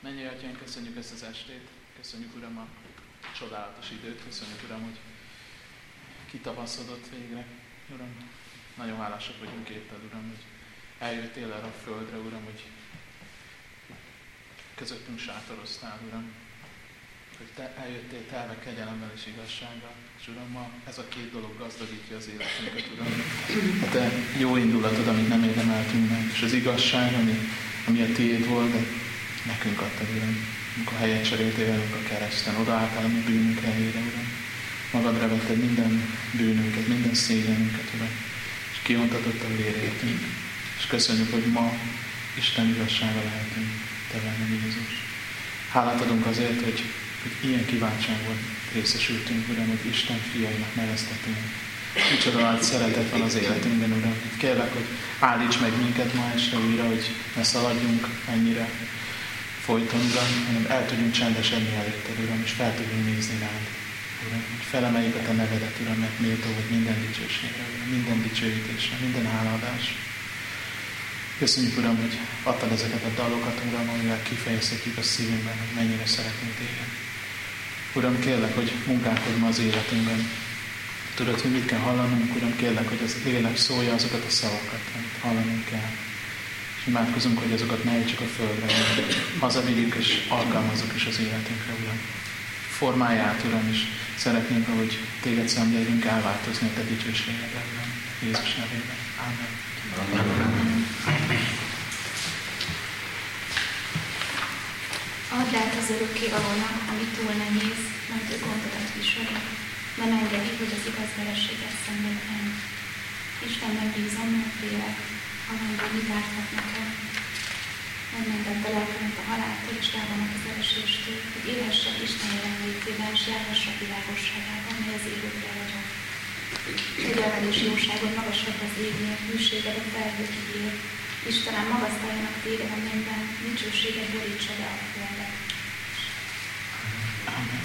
Mennyei Atyánk, köszönjük ezt az estét, köszönjük Uram a csodálatos időt, köszönjük Uram, hogy kitavaszodott végre. Uram, nagyon hálásak vagyunk érted, Uram, hogy eljöttél erre a földre, Uram, hogy közöttünk sátoroztál, Uram, hogy te eljöttél telve kegyelemmel és igazsággal, és Uram, ma ez a két dolog gazdagítja az életünket, Uram. A te jó indulatod, amit nem érdemeltünk meg, és az igazság, ami a tiéd volt, de nekünk adtad, Uram. Amikor helyet cseréltél velünk a kereszten, odaálltál a mi bűnünk helyére, Uram. Magadra vetted minden bűnünket, minden szégyenünket, Uram, és kiontatott a vérértünk. És köszönjük, hogy ma Isten igazsága lehetünk, te benned, Jézus. Hálát adunk azért, hogy ilyen kiváltságban részesültünk, Uram, hogy Isten fiainak neveztetünk. Micsoda nagy szeretet van az életünkben, Uram. Kérlek, hogy állíts meg minket ma este újra, hogy ne szaladjunk ennyire folyton, Uram, hanem el tudjunk csendesedni előtted, Uram, és fel tudjunk nézni rád. Uram, hogy felemeljük a te nevedet, Uram, mert méltó vagy minden dicsőségre, Uram, minden dicsőítésre, minden hálaadás. Köszönjük, Uram, hogy adtad ezeket a dalokat, Uram, amivel kifejezhetjük a szívünkben, hogy mennyire szeretünk téged. Uram, kérlek, hogy munkálkodj ma az életünkben. Tudod, hogy mit kell hallanunk, Uram, kérlek, hogy az lélek szólja azokat a szavakat, amit hallanunk kell. És imádkozunk, hogy azokat ne csak a földre, hogy hazavigyük és alkalmazzuk is az életünkre, Uram. Formálj át, Uram, és szeretnénk, ahogy téged szenvedünk, elváltozni a te dicsőségedre, Uram. Jézus nevében. Amen. Add át az örökkévalónak, ami túl nehéz, mert ő gondodat viseli. Nem engedi, hogy az igaz vereséget szenvedjen. Isten megbízom, mert félek, amelyben mit árthat nekem. Megmentette lelkemet a haláltól és lábamat az ereséstől, hogy élhessek Isten jelenlétében, és járhassak világosságában, mely az élőkre vagyok. Kegyelmed és jóságod magasabb az égnél, hűséged a felhőkig ér. Istenem, magasztaljanak téged a mennyben, dicsőséged borítsa be a földet. Amen.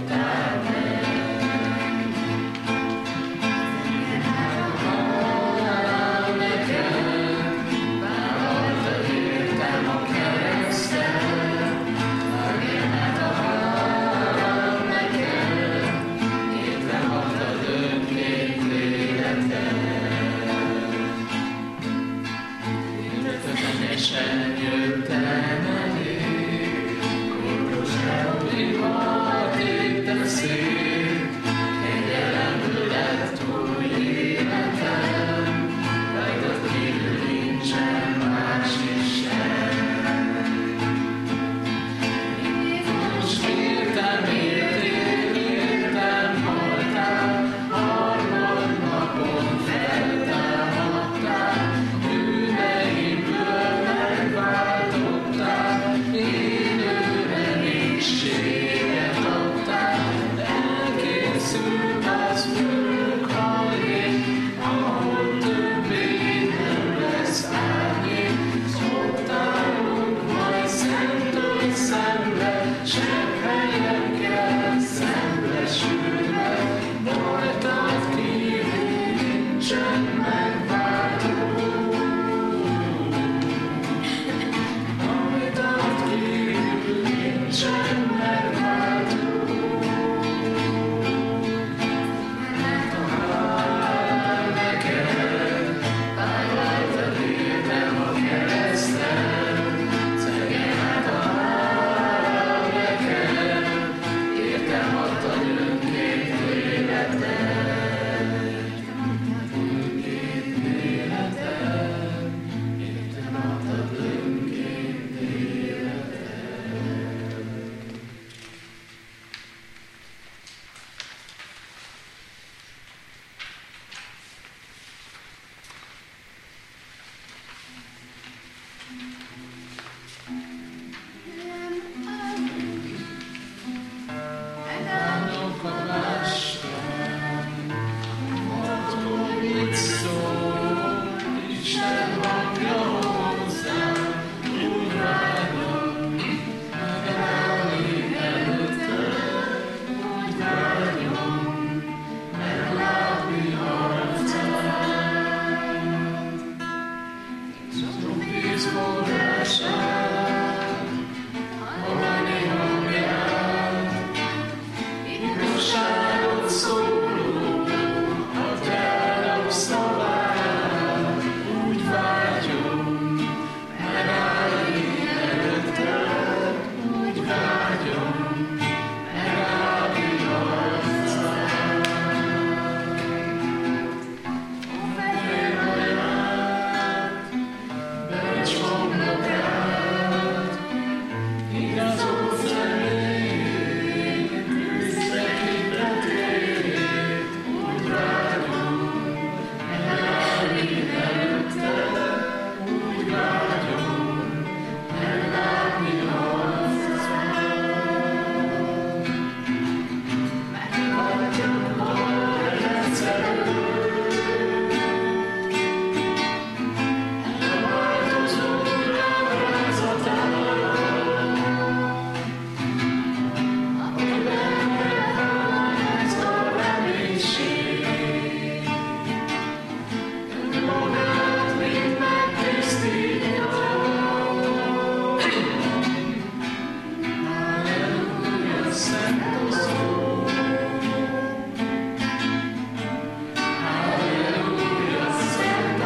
Szólítottál meg.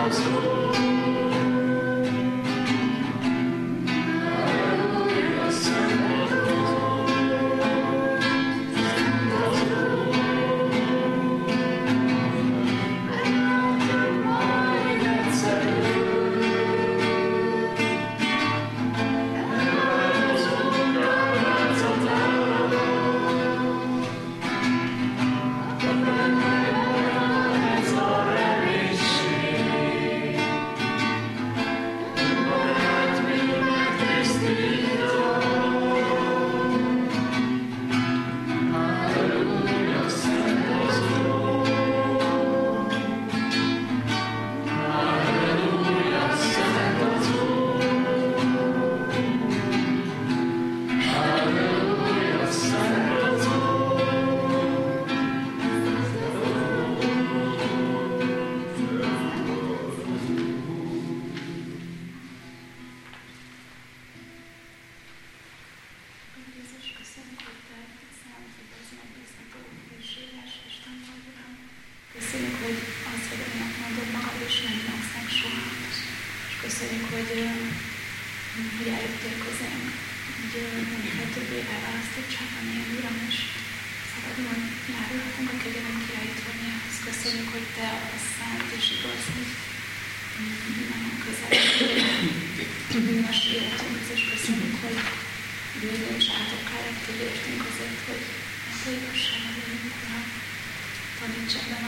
Köszönjük, hogy eljöttél közénk, hogy nem többé elválasztottságban élni, Uram, és szabadon járulhatunk a kegyelem királyítványához. Köszönjük, hogy Te a szent és igaz, hogy nagyon közel bűnös életünkhez, és köszönjük, hogy bűnő és átokkal lettél értünk azért, hogy ez a igazságban élünk, Uram. Taníts ebben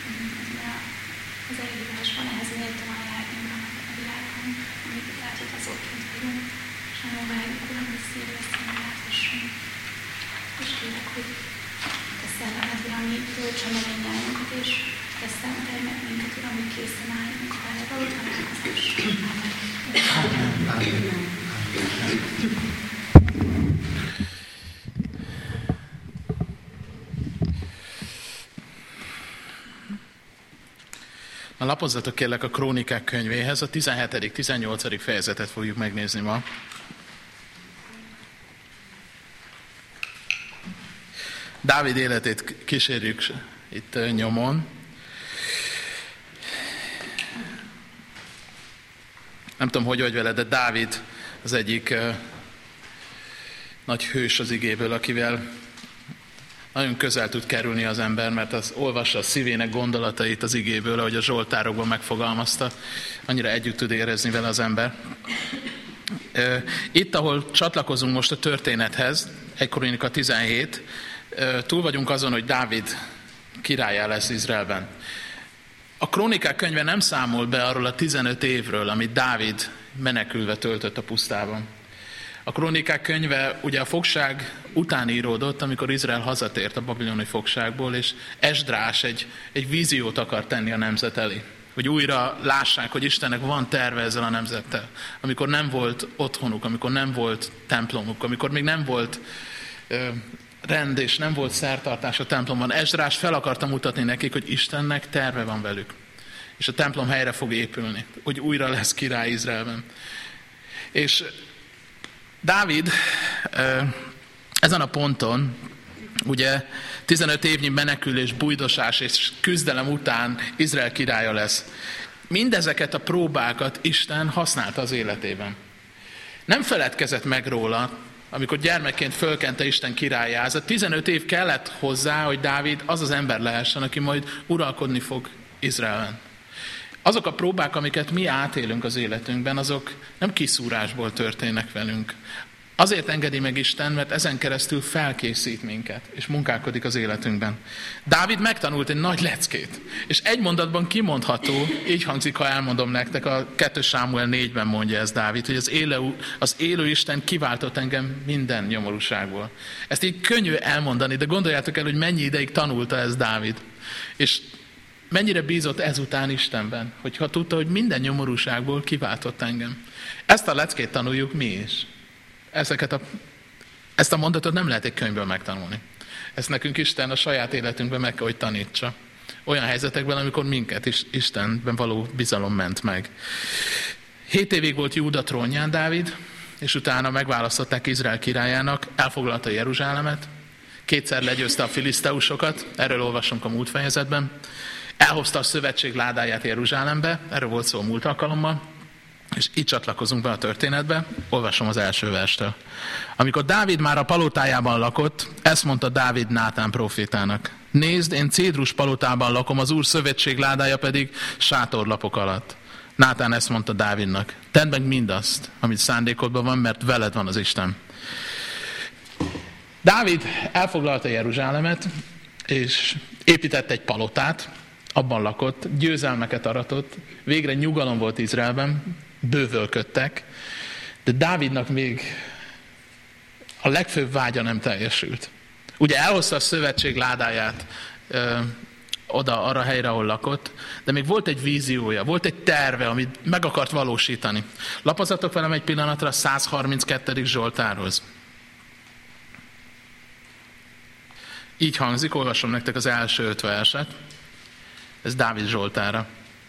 az elhívásban, ehhez méltóan járni, Uram, a világon, amit látod azokként vagyunk, és nagyon várjuk, Uram, hogy szívesen láthassunk. És kérlek, hogy Te szellemed, Uram, mi töltse meg mindnyájunkat, és Te szentelj meg minket, Uram, hogy készen álljunk a vele való találkozásra. Amen. Lapozzatok kérlek a Krónikák könyvéhez, a 17.-18. fejezetet fogjuk megnézni ma. Dávid életét kísérjük itt nyomon. Nem tudom, hogy vagy vele, de Dávid az egyik nagy hős az igéből, akivel nagyon közel tud kerülni az ember, mert az olvassa a szívének gondolatait az igéből, ahogy a zsoltárokban megfogalmazta. Annyira együtt tud érezni vele az ember. Itt, ahol csatlakozunk most a történethez, 1 Krónika 17, túl vagyunk azon, hogy Dávid királlyá lesz Izraelben. A Krónikák könyve nem számol be arról a 15 évről, amit Dávid menekülve töltött a pusztában. A Krónikák könyve ugye a fogság után íródott, amikor Izrael hazatért a babiloni fogságból, és Esdrás egy víziót akar tenni a nemzet elé. Hogy újra lássák, hogy Istennek van terve ezzel a nemzettel. Amikor nem volt otthonuk, amikor nem volt templomuk, amikor még nem volt rend és nem volt szertartás a templomban. Esdrás fel akarta mutatni nekik, hogy Istennek terve van velük. És a templom helyre fog épülni, hogy újra lesz király Izraelben. És Dávid ezen a ponton, ugye 15 évnyi menekülés, bújdosás és küzdelem után Izrael királya lesz. Mindezeket a próbákat Isten használta az életében. Nem feledkezett meg róla, amikor gyermekként fölkente Isten királlyá. Ez a 15 év kellett hozzá, hogy Dávid az az ember lehessen, aki majd uralkodni fog Izraelen. Azok a próbák, amiket mi átélünk az életünkben, azok nem kiszúrásból történnek velünk. Azért engedi meg Isten, mert ezen keresztül felkészít minket, és munkálkodik az életünkben. Dávid megtanult egy nagy leckét, és egy mondatban kimondható, így hangzik, ha elmondom nektek, a 2 Sámuel 4-ben mondja ez Dávid, hogy az élő Isten kiváltott engem minden nyomorúságból. Ezt így könnyű elmondani, de gondoljátok el, hogy mennyi ideig tanulta ez Dávid. És mennyire bízott ezután Istenben, hogyha tudta, hogy minden nyomorúságból kiváltott engem. Ezt a leckét tanuljuk mi is. Ezt a mondatot nem lehet egy könyvből megtanulni. Ezt nekünk Isten a saját életünkben meg kell, hogy tanítsa. Olyan helyzetekben, amikor minket is Istenben való bizalom ment meg. 7 évig volt Júda trónján Dávid, és utána megválasztották Izrael királyának, elfoglalta Jeruzsálemet, 2-szer legyőzte a filiszteusokat, erről olvasunk a múlt fejezetben, elhozta a szövetség ládáját Jeruzsálembe, erről volt szó a múlt alkalommal, és így csatlakozunk be a történetbe, olvasom az első verstől. Amikor Dávid már a palotájában lakott, ezt mondta Dávid Nátán prófétának. Nézd, én cédrus palotában lakom, az Úr szövetség ládája pedig sátorlapok alatt. Nátán ezt mondta Dávidnak. Tedd meg mindazt, amit szándékodban van, mert veled van az Isten. Dávid elfoglalta Jeruzsálemet, és épített egy palotát, abban lakott, győzelmeket aratott, végre nyugalom volt Izraelben, bővölködtek, de Dávidnak még a legfőbb vágya nem teljesült. Ugye elhozta a szövetség ládáját oda, arra a helyre, ahol lakott, de még volt egy víziója, volt egy terve, amit meg akart valósítani. Lapozatok velem egy pillanatra a 132. Zsoltárhoz. Így hangzik, olvasom nektek az első 5 verset. Ez Dávid Zsoltára.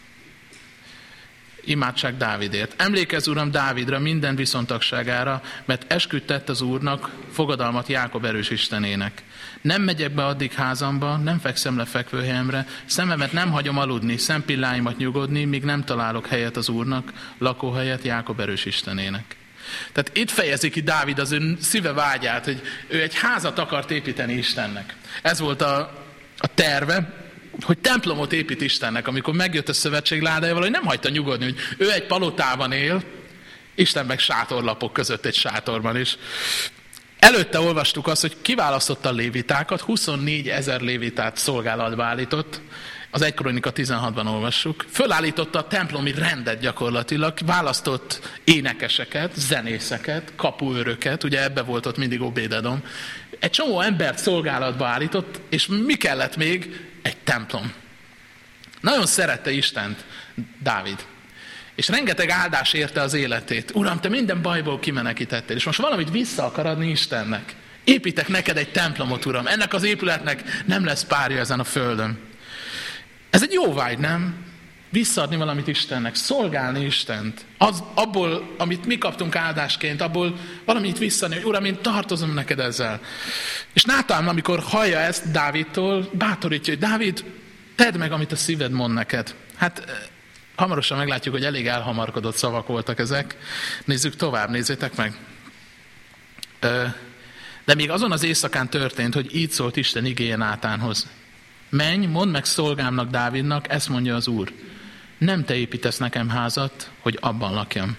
Imádság Dávidért. Emlékezz, Uram, Dávidra, minden viszontagságára, mert esküt tett az Úrnak, fogadalmat Jákob erős Istenének. Nem megyek be addig házamba, nem fekszem le fekvőhelyemre, szememet nem hagyom aludni, szempilláimat nyugodni, míg nem találok helyet az Úrnak, lakóhelyet Jákob erős Istenének. Tehát itt fejezi ki Dávid az ő szíve vágyát, hogy ő egy házat akart építeni Istennek. Ez volt a terve, hogy templomot épít Istennek, amikor megjött a szövetség ládájával, hogy nem hagyta nyugodni, hogy ő egy palotában él, Isten meg sátorlapok között egy sátorban is. Előtte olvastuk azt, hogy kiválasztotta a lévitákat, 24 000 lévitát szolgálatba állított, az 1 Krónika 16-ban olvassuk. Fölállította a templomi rendet gyakorlatilag, választott énekeseket, zenészeket, kapuőröket, ugye ebbe volt ott mindig Obédedom. Egy csomó embert szolgálatba állított, és mi kellett még? Egy templom. Nagyon szerette Istent Dávid. És rengeteg áldás érte az életét. Uram, te minden bajból kimenekítettél, és most valamit vissza akar adni Istennek. Építek neked egy templomot, Uram. Ennek az épületnek nem lesz párja ezen a földön. Ez egy jó vágy, nem? Visszaadni valamit Istennek, szolgálni Istent. Abból, amit mi kaptunk áldásként, abból valamit visszaadni, hogy Uram, én tartozom neked ezzel. És Nátán, amikor hallja ezt Dávidtól, bátorítja, hogy Dávid, tedd meg, amit a szíved mond neked. Hát hamarosan meglátjuk, hogy elég elhamarkodott szavak voltak ezek. Nézzük tovább, nézzétek meg. De még azon az éjszakán történt, hogy így szólt Isten igéje Nátánhoz. Menj, mondd meg szolgámnak, Dávidnak, ezt mondja az Úr. Nem te építesz nekem házat, hogy abban lakjam.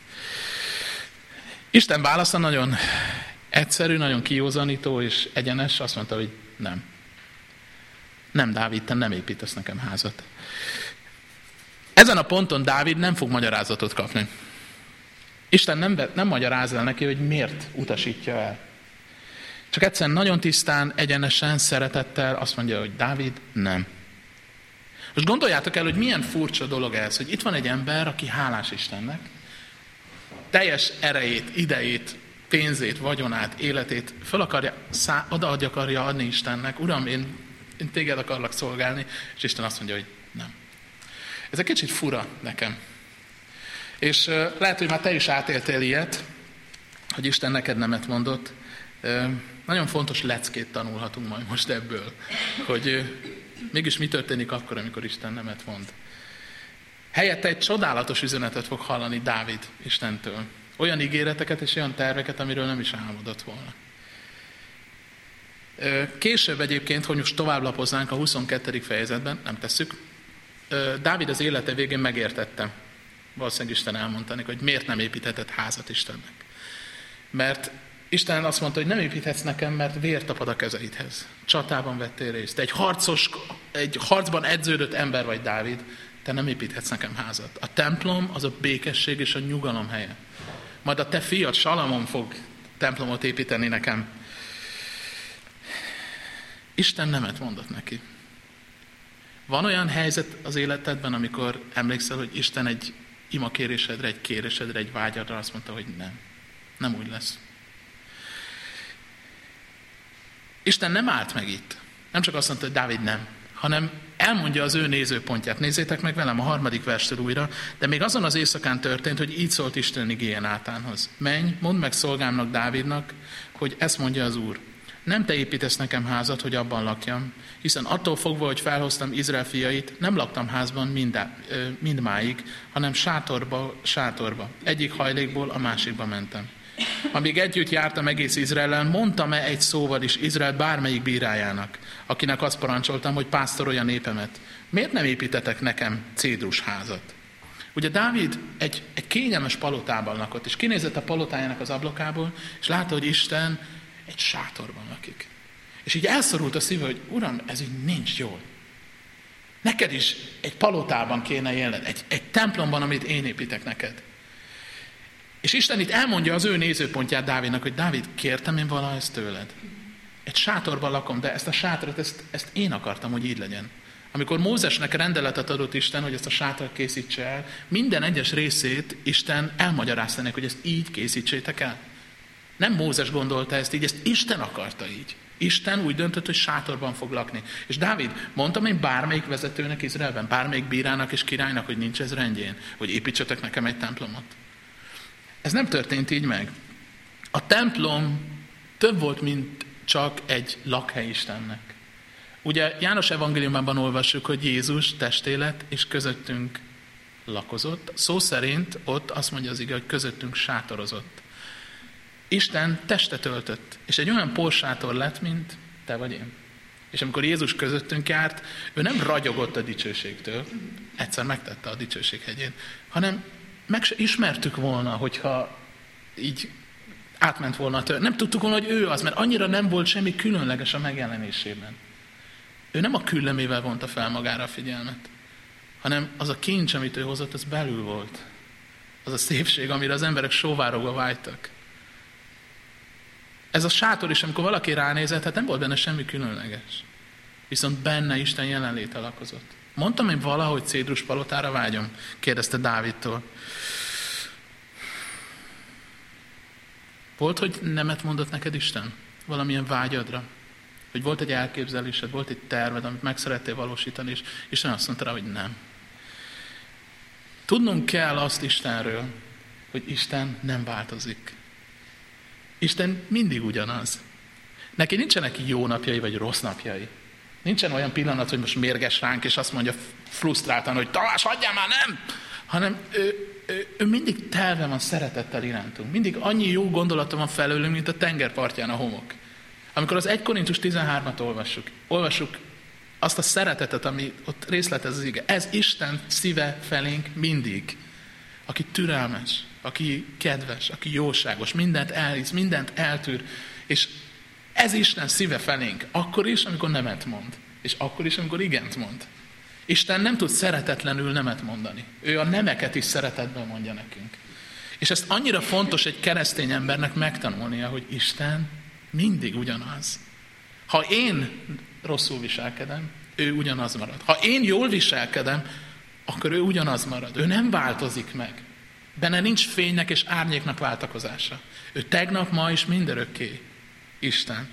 Isten válasza nagyon egyszerű, nagyon kijózanító és egyenes. Azt mondta, hogy nem. Nem, Dávid, te nem építesz nekem házat. Ezen a ponton Dávid nem fog magyarázatot kapni. Isten nem magyaráz el neki, hogy miért utasítja el. Csak egyszerűen nagyon tisztán, egyenesen, szeretettel azt mondja, hogy Dávid, nem. Most gondoljátok el, hogy milyen furcsa dolog ez, hogy itt van egy ember, aki hálás Istennek, teljes erejét, idejét, pénzét, vagyonát, életét oda akarja adni Istennek. Uram, én téged akarlak szolgálni, és Isten azt mondja, hogy nem. Ez egy kicsit fura nekem. És lehet, hogy már te is átéltél ilyet, hogy Isten neked nemet mondott. Nagyon fontos leckét tanulhatunk majd most ebből, hogy mégis mi történik akkor, amikor Isten nemet mond. Helyette egy csodálatos üzenetet fog hallani Dávid Istentől. Olyan ígéreteket és olyan terveket, amiről nem is álmodott volna. Később egyébként, hogy most tovább lapoznánk a 22. fejezetben, nem tesszük, Dávid az élete végén megértette. Valószínűleg Isten elmondta neki, hogy miért nem építhetett házat Istennek. Mert Isten azt mondta, hogy nem építhetsz nekem, mert vér tapad a kezeidhez. Csatában vettél részt. Egy harcban edződött ember vagy, Dávid, te nem építhetsz nekem házat. A templom az a békesség és a nyugalom helye. Majd a te fiad, Salamon fog templomot építeni nekem. Isten nemet mondott neki. Van olyan helyzet az életedben, amikor emlékszel, hogy Isten egy imakérésedre, egy kérésedre, egy vágyadra azt mondta, hogy nem. Nem úgy lesz. Isten nem állt meg itt. Nem csak azt mondta, hogy Dávid nem, hanem elmondja az ő nézőpontját. Nézzétek meg velem a 3. verstől újra. De még azon az éjszakán történt, hogy így szólt Isten igéje Nátánhoz. Menj, mondd meg szolgámnak, Dávidnak, hogy ezt mondja az Úr. nem te építesz nekem házat, hogy abban lakjam, hiszen attól fogva, hogy felhoztam Izrael fiait, nem laktam házban mindmáig, hanem sátorba. Egyik hajlékból a másikba mentem. Amíg együtt jártam egész Izraelen, mondtam-e egy szóval is Izrael bármelyik bírájának, akinek azt parancsoltam, hogy pásztorolja népemet. Miért nem építetek nekem cédrus házat? Ugye Dávid egy kényelmes palotában lakott, és kinézett a palotájának az ablakából, és látta, hogy Isten egy sátorban lakik. És így elszorult a szíve, hogy Uram, ez így nincs jól. Neked is egy palotában kéne élned, egy templomban, amit én építek neked. És Isten itt elmondja az ő nézőpontját Dávidnak, hogy Dávid, kértem én valaha ezt tőled. Egy sátorban lakom, de ezt a sátrat, ezt én akartam, hogy így legyen. Amikor Mózesnek rendeletet adott Isten, hogy ezt a sátrat készítse el, minden egyes részét Isten elmagyarázta neki, hogy ezt így készítsétek el. Nem Mózes gondolta ezt így, ezt Isten akarta így. Isten úgy döntött, hogy sátorban fog lakni. És Dávid, mondtam én bármelyik vezetőnek Izraelben, bármelyik bírának és királynak, hogy nincs ez rendjén, hogy építsetek nekem egy templomot. Ez nem történt így meg. A templom több volt, mint csak egy lakhely Istennek. Ugye János evangéliumában olvassuk, hogy Jézus testélet és közöttünk lakozott. Szó szerint ott azt mondja az ige, hogy közöttünk sátorozott. Isten testet öltött, és egy olyan porsátor lett, mint te vagy én. És amikor Jézus közöttünk járt, ő nem ragyogott a dicsőségtől, egyszer megtette a dicsőség hegyén, hanem meg se ismertük volna, hogyha így átment volna a tőle. Nem tudtuk volna, hogy ő az, mert annyira nem volt semmi különleges a megjelenésében. Ő nem a küllemével vonta fel magára a figyelmet, hanem az a kincs, amit ő hozott, az belül volt. Az a szépség, amire az emberek sóvárogva vágytak. Ez a sátor is, amikor valaki ránézett, hát nem volt benne semmi különleges. Viszont benne Isten jelenléte lakozott. Mondtam én valahogy cédrus palotára vágyom? Kérdezte Dávidtól. Volt, hogy nemet mondott neked Isten? Valamilyen vágyadra? Hogy volt egy elképzelésed, volt egy terved, amit meg szerettél valósítani, és Isten azt mondta rá, hogy nem. Tudnunk kell azt Istenről, hogy Isten nem változik. Isten mindig ugyanaz. Neki nincsenek jó napjai, vagy rossz napjai. Nincsen olyan pillanat, hogy most mérges ránk, és azt mondja frusztráltan, hogy Tamás, hagyjál már, nem! Hanem ő mindig telve van szeretettel irántunk. Mindig annyi jó gondolata van felőlünk, mint a tengerpartján a homok. Amikor az 1 Korintus 13-at olvassuk azt a szeretetet, ami ott részletez az ige. Ez Isten szíve felénk mindig. Aki türelmes, aki kedves, aki jóságos, mindent elhisz, mindent eltűr. És ez Isten szíve felénk. Akkor is, amikor nemet mond. És akkor is, amikor igent mond. Isten nem tud szeretetlenül nemet mondani. Ő a nemeket is szeretetben mondja nekünk. És ezt annyira fontos egy keresztény embernek megtanulnia, hogy Isten mindig ugyanaz. Ha én rosszul viselkedem, ő ugyanaz marad. Ha én jól viselkedem, akkor ő ugyanaz marad. Ő nem változik meg. Benne nincs fénynek és árnyéknak váltakozása. Ő tegnap, ma és mindörökké Isten.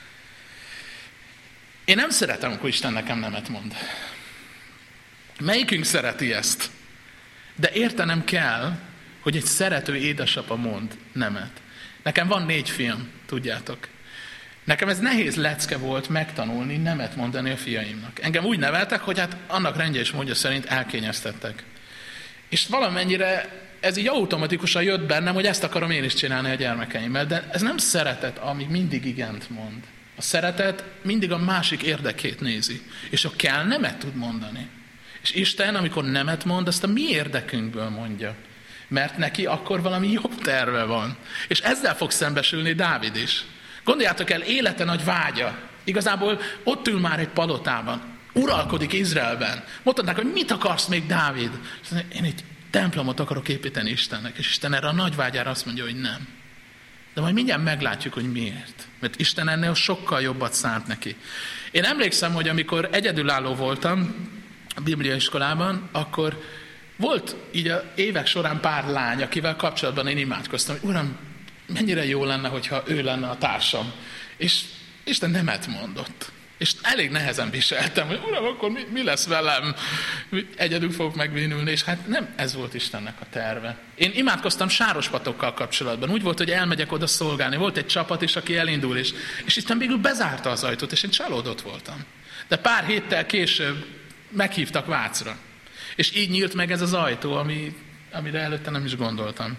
Én nem szeretem, amikor Isten nekem nemet mond. Melyikünk szereti ezt? De értenem kell, hogy egy szerető édesapa mond nemet. Nekem van 4 fiam, tudjátok. Nekem ez nehéz lecke volt megtanulni, nemet mondani a fiaimnak. Engem úgy neveltek, hogy hát annak rendje és módja szerint elkényeztettek. És valamennyire ez így automatikusan jött bennem, hogy ezt akarom én is csinálni a gyermekeimmel. De ez nem szeretet, ami mindig igent mond. A szeretet mindig a másik érdekét nézi. És ha kell, nemet tud mondani. És Isten, amikor nemet mond, azt a mi érdekünkből mondja. Mert neki akkor valami jobb terve van. És ezzel fog szembesülni Dávid is. Gondoljátok el, élete nagy vágya. Igazából ott ül már egy palotában. Uralkodik Izraelben. Mondták, hogy mit akarsz még, Dávid? Én egy templomot akarok építeni Istennek. És Isten erre a nagy vágyára azt mondja, hogy nem. De majd mindjárt meglátjuk, hogy miért. Mert Isten ennél sokkal jobbat szánt neki. Én emlékszem, hogy amikor egyedülálló voltam a bibliaiskolában, akkor volt így az évek során pár lány, akivel kapcsolatban én imádkoztam, hogy Uram, mennyire jó lenne, hogyha ő lenne a társam. És Isten nemet mondott. És elég nehezen viseltem, hogy uram, akkor mi lesz velem? Egyedül fogok megbénulni, és hát nem ez volt Istennek a terve. Én imádkoztam Sárospatokkal kapcsolatban. Úgy volt, hogy elmegyek oda szolgálni. Volt egy csapat is, aki elindul, és Isten végül bezárta az ajtót, és én csalódott voltam. De pár héttel később meghívtak Vácra. És így nyílt meg ez az ajtó, amire előtte nem is gondoltam.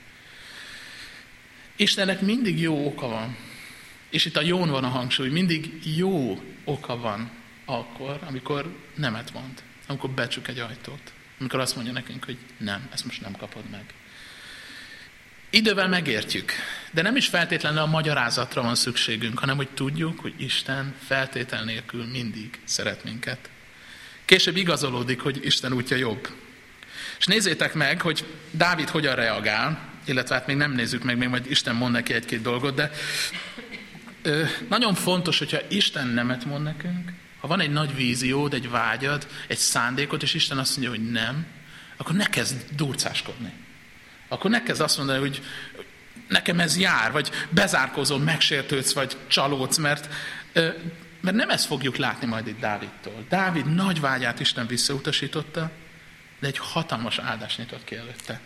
Istennek mindig jó oka van. És itt a jón van a hangsúly. Mindig jó oka van akkor, amikor nemet mond. Amikor becsuk egy ajtót. Amikor azt mondja nekünk, hogy nem, ezt most nem kapod meg. Idővel megértjük. De nem is feltétlenül a magyarázatra van szükségünk, hanem hogy tudjuk, hogy Isten feltétel nélkül mindig szeret minket. Később igazolódik, hogy Isten útja jobb. És nézzétek meg, hogy Dávid hogyan reagál, illetve hát még nem nézzük meg, még majd Isten mond neki egy-két dolgot, de nagyon fontos, hogyha Isten nemet mond nekünk, ha van egy nagy víziód, egy vágyad, egy szándékot, és Isten azt mondja, hogy nem, akkor ne kezd durcáskodni. Akkor ne kezd azt mondani, hogy nekem ez jár, vagy bezárkózol, megsértődsz, vagy csalódsz, mert nem ezt fogjuk látni majd itt Dávidtól. Dávid nagy vágyát Isten visszautasította, de egy hatalmas áldást nyitott ki előtte.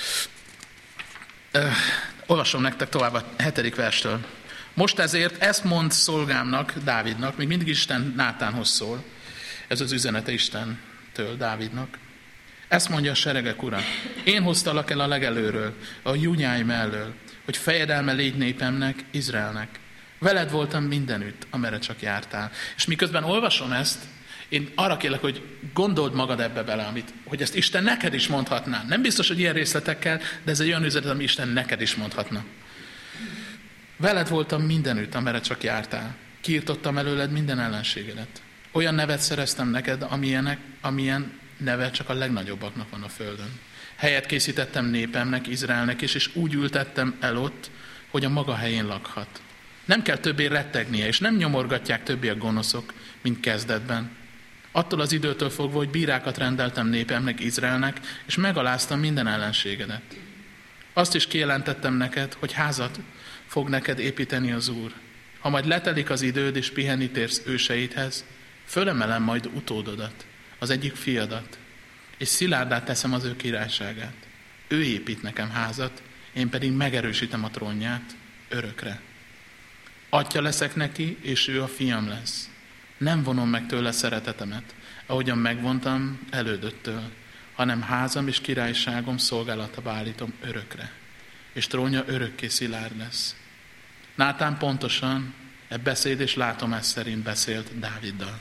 Olvasom nektek tovább a 7. verstől. Most ezért ezt mond szolgámnak, Dávidnak, még mindig Isten Nátánhoz szól, ez az üzenete Istentől Dávidnak. Ezt mondja a seregek ura, én hoztalak el a legelőről, a júnyáim elől, hogy fejedelme légy népemnek, Izraelnek. Veled voltam mindenütt, amerre csak jártál. És miközben olvasom ezt, én arra kérlek, hogy gondold magad ebbe bele, hogy ezt Isten neked is mondhatná. Nem biztos, hogy ilyen részletekkel, de ez egy olyan üzenet, ami Isten neked is mondhatna. Veled voltam mindenütt, amerre csak jártál. Kiirtottam előled minden ellenségedet. Olyan nevet szereztem neked, amilyen neve csak a legnagyobbaknak van a földön. Helyet készítettem népemnek, Izraelnek, és úgy ültettem el ott, hogy a maga helyén lakhat. Nem kell többé rettegnie, és nem nyomorgatják többé a gonoszok, mint kezdetben. Attól az időtől fogva, hogy bírákat rendeltem népemnek, Izraelnek, és megaláztam minden ellenségedet. Azt is kijelentettem neked, hogy házat fog neked építeni az Úr. Ha majd letelik az időd, és pihenni térsz őseidhez, fölemelem majd utódodat, az egyik fiadat, és szilárdá teszem az ő királyságát. Ő épít nekem házat, én pedig megerősítem a trónját örökre. Atya leszek neki, és ő a fiam lesz. Nem vonom meg tőle szeretetemet, ahogyan megvontam elődöttől, hanem házam és királyságom szolgálatába állítom örökre, és trónja örökké szilárd lesz. Nátán pontosan beszéd és látomás szerint beszélt Dáviddal.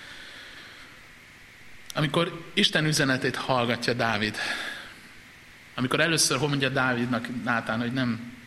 Amikor Isten üzenetét hallgatja Dávid, amikor először mondja Dávidnak Nátán, hogy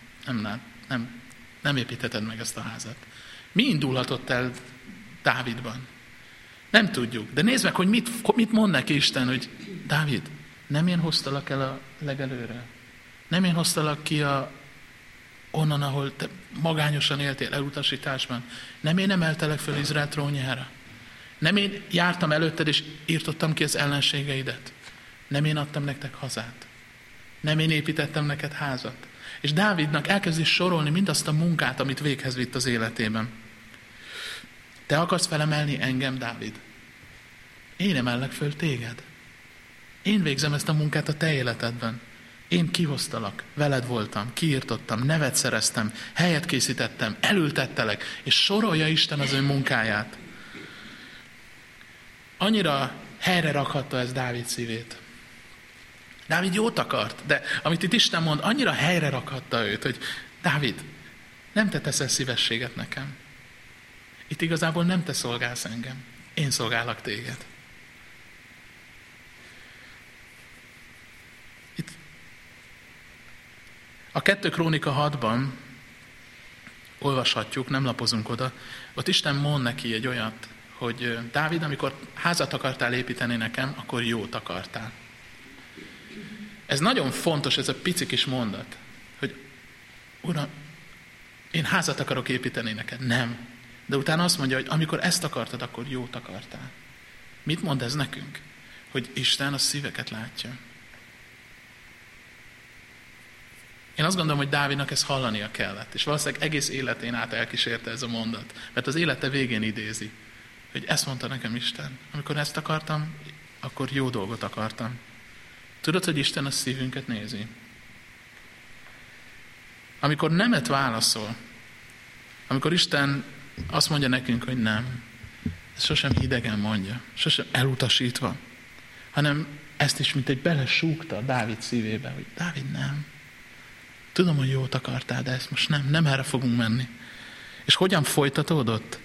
nem építheted meg ezt a házat. Mi indulhatott el Dávidban? Nem tudjuk. De nézd meg, hogy mit mond neki Isten, hogy Dávid, nem én hoztalak el a legelőre? Nem én hoztalak ki onnan, ahol te magányosan éltél elutasításban? Nem én emeltelek föl Izrael trónjára? Nem én jártam előtted, és írtottam ki az ellenségeidet? Nem én adtam nektek hazát? Nem én építettem neked házat? És Dávidnak elkezdi sorolni mindazt a munkát, amit véghez vitt az életében. Te akarsz felemelni engem, Dávid? Én emellek föl téged. Én végzem ezt a munkát a te életedben. Én kihoztalak, veled voltam, kiirtottam, nevet szereztem, helyet készítettem, elültettelek, és sorolja Isten az ő munkáját. Annyira helyre rakhatta ez Dávid szívét. Dávid jót akart, de amit itt Isten mond, annyira helyre rakhatta őt, hogy Dávid, nem te teszel szívességet nekem. Itt igazából nem te szolgálsz engem, én szolgálok téged. Itt a 2 Krónika 6-ban olvashatjuk, nem lapozunk oda, ott Isten mond neki egy olyat, hogy Dávid, amikor házat akartál építeni nekem, akkor jót akartál. Ez nagyon fontos, ez a pici kis mondat, hogy Uram, én házat akarok építeni neked. Nem. De utána azt mondja, hogy amikor ezt akartad, akkor jót akartál. Mit mond ez nekünk? Hogy Isten a szíveket látja. Én azt gondolom, hogy Dávidnak ezt hallania kellett, és valószínűleg egész életén át elkísérte ez a mondat, mert az élete végén idézi, hogy ezt mondta nekem Isten. Amikor ezt akartam, akkor jó dolgot akartam. Tudod, hogy Isten a szívünket nézi? Amikor nemet válaszol, amikor Isten azt mondja nekünk, hogy nem, ez sosem hidegen mondja, sosem elutasítva, hanem ezt is mint egy belesúgta Dávid szívébe, hogy Dávid nem. Tudom, hogy jót akartál, de ezt most nem erre fogunk menni. És hogyan folytatódott?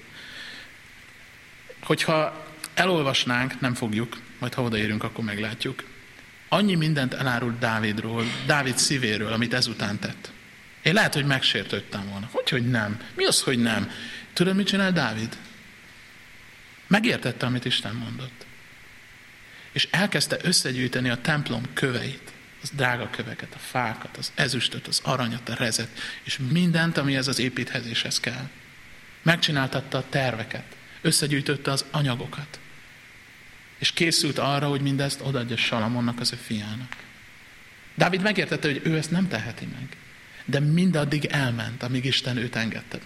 Hogyha elolvasnánk, nem fogjuk, majd ha odaérünk, akkor meglátjuk. Annyi mindent elárult Dávidról, Dávid szívéről, amit ezután tett. Én lehet, hogy megsértődtem volna. Hogy nem? Mi az, hogy nem? Tudod, mit csinál Dávid? Megértette, amit Isten mondott. És elkezdte összegyűjteni a templom köveit, az drága köveket, a fákat, az ezüstöt, az aranyat, a rezet, és mindent, ami ez az építhezéshez kell. Megcsináltatta a terveket, összegyűjtötte az anyagokat, és készült arra, hogy mindezt odaadja Salamonnak, az ő fiának. Dávid megértette, hogy ő ezt nem teheti meg, de mindaddig elment, amíg Isten őt engedte.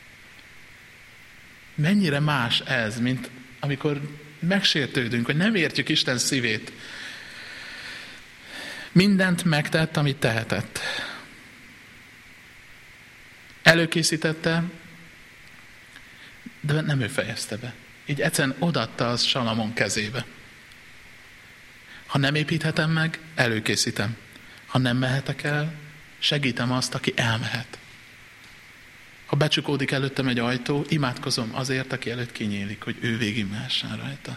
Mennyire más ez, mint amikor megsértődünk, hogy nem értjük Isten szívét. Mindent megtett, amit tehetett. Előkészítette, de nem ő fejezte be. Így egyszerűen odaadta az Salamon kezébe. Ha nem építhetem meg, előkészítem. Ha nem mehetek el, segítem azt, aki elmehet. Ha becsukódik előttem egy ajtó, imádkozom azért, aki előtt kinyílik, hogy ő végig mehessen rajta.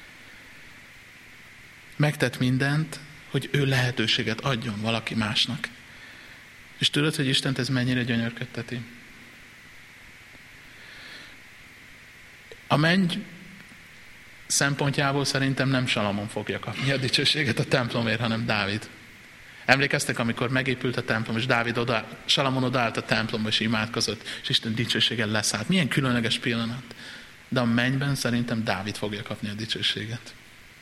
Megtett mindent, hogy ő lehetőséget adjon valaki másnak. És tudod, hogy Istent ez mennyire gyönyörködteti? A menny szempontjából szerintem nem Salamon fogja kapni a dicsőséget a templomért, hanem Dávid. Emlékeztek, amikor megépült a templom, és Salamon odaállt a templomba, és imádkozott, és Isten dicsősége leszállt. Milyen különleges pillanat. De a mennyben szerintem Dávid fogja kapni a dicsőséget.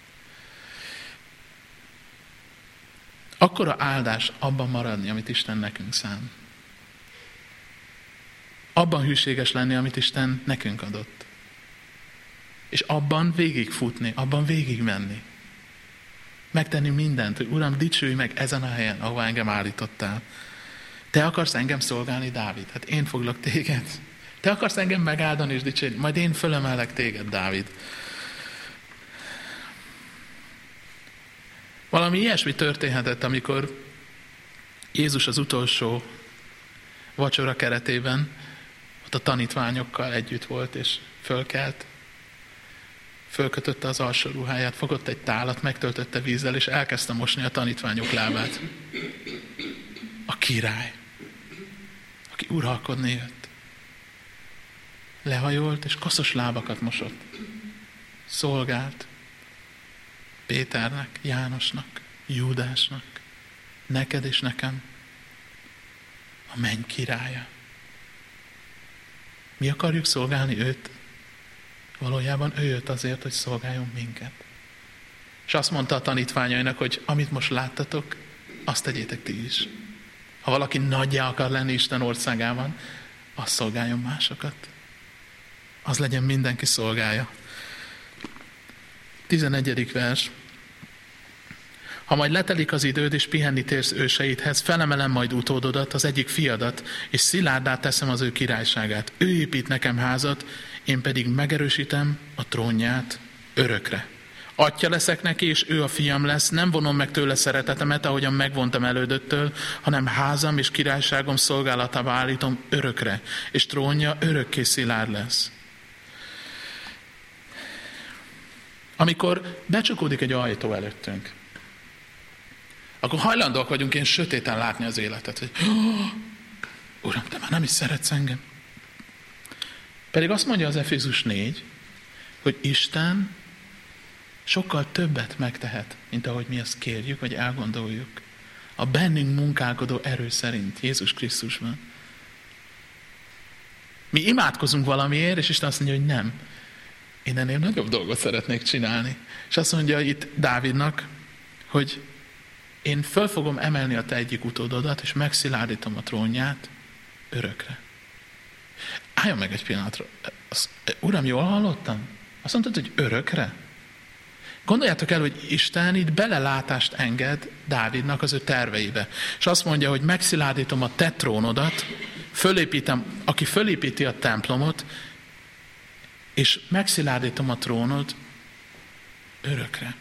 Akkora áldás abban maradni, amit Isten nekünk szán. Abban hűséges lenni, amit Isten nekünk adott. És abban végigfutni, abban végigmenni. Megtenni mindent, hogy Uram, dicsülj meg ezen a helyen, ahova engem állítottál. Te akarsz engem szolgálni, Dávid? Hát én foglak téged. Te akarsz engem megáldani és dicsérni? Majd én fölemelek téged, Dávid. Valami ilyesmi történhetett, amikor Jézus az utolsó vacsora keretében ott a tanítványokkal együtt volt, és fölkelt. Fölkötötte az alsó ruháját, fogott egy tálat, megtöltötte vízzel, és elkezdte mosni a tanítványok lábát. A király, aki uralkodni jött. Lehajolt, és koszos lábakat mosott. Szolgált Péternek, Jánosnak, Júdásnak, neked és nekem. A menny királya. Mi akarjuk szolgálni őt? Valójában ő jött azért, hogy szolgáljon minket. És azt mondta a tanítványainak, hogy amit most láttatok, azt tegyétek ti is. Ha valaki nagyjá akar lenni Isten országában, azt szolgáljon másokat. Az legyen mindenki szolgálja. 11. vers. Ha majd letelik az időd, és pihenni térsz őseidhez, felemelem majd utódodat, az egyik fiadat, és szilárdá teszem az ő királyságát. Ő épít nekem házat, én pedig megerősítem a trónját örökre. Atya leszek neki, és ő a fiam lesz, nem vonom meg tőle szeretetemet, ahogyan megvontam elődöttől, hanem házam és királyságom szolgálatába állítom örökre, és trónja örökké szilárd lesz. Amikor becsukódik egy ajtó előttünk, akkor hajlandóak vagyunk ilyen sötéten látni az életet, hogy Uram, te már nem is szeretsz engem. Pedig azt mondja az Efézus 4, hogy Isten sokkal többet megtehet, mint ahogy mi azt kérjük, vagy elgondoljuk. A bennünk munkálkodó erő szerint, Jézus Krisztusban. Mi imádkozunk valamiért, és Isten azt mondja, hogy nem. Én ennél nagyobb dolgot szeretnék csinálni. És azt mondja itt Dávidnak, hogy én föl fogom emelni a te egyik utódodat, és megszilárdítom a trónját örökre. Álljon meg egy pillanatra. Uram, jól hallottam? Azt mondtad, hogy örökre? Gondoljátok el, hogy Isten itt belelátást enged Dávidnak az ő terveibe. És azt mondja, hogy megszilárdítom a te trónodat, aki fölépíti a templomot, és megszilárdítom a trónod örökre.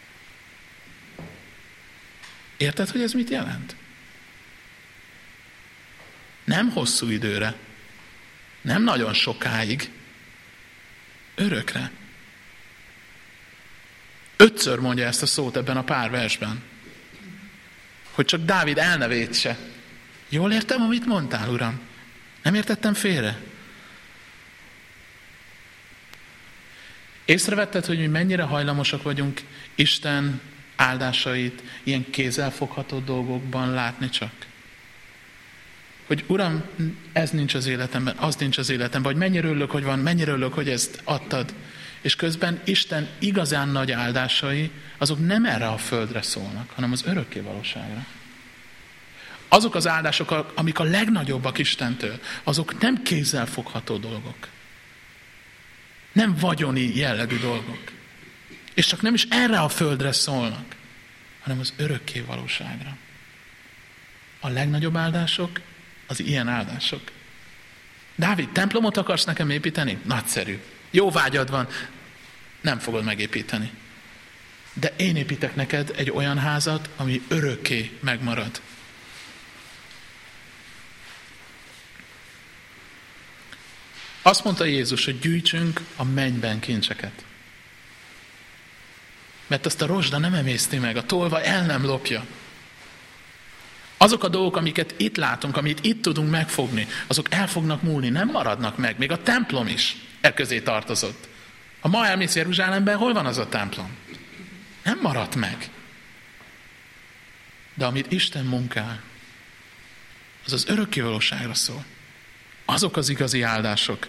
Érted, hogy ez mit jelent? Nem hosszú időre, nem nagyon sokáig, örökre. 5-ször mondja ezt a szót ebben a pár versben, hogy csak Dávid el ne vétse. Jól értem, amit mondtál, Uram? Nem értettem félre? Észrevetted, hogy mi mennyire hajlamosak vagyunk Isten áldásait ilyen kézzelfogható dolgokban látni csak? Hogy Uram, ez nincs az életemben, az nincs az életemben, vagy mennyire örülök, hogy van, mennyire örülök, hogy ezt adtad. És közben Isten igazán nagy áldásai, azok nem erre a földre szólnak, hanem az örökké valóságra. Azok az áldások, amik a legnagyobbak Istentől, azok nem kézzelfogható dolgok. Nem vagyoni jellegű dolgok. És csak nem is erre a földre szólnak, hanem az örökké valóságra. A legnagyobb áldások az ilyen áldások. Dávid, templomot akarsz nekem építeni? Nagyszerű. Jó vágyad van. Nem fogod megépíteni. De én építek neked egy olyan házat, ami örökké megmarad. Azt mondta Jézus, hogy gyűjtsünk a mennyben kincseket. Mert azt a rozsda nem emészti meg, a tolvaj el nem lopja. Azok a dolgok, amiket itt látunk, amit itt tudunk megfogni, azok el fognak múlni, nem maradnak meg. Még a templom is közé tartozott. Ha ma elmész Jeruzsálemben, hol van az a templom? Nem maradt meg. De amit Isten munkál, az az örökkévalóságra szól. Azok az igazi áldások.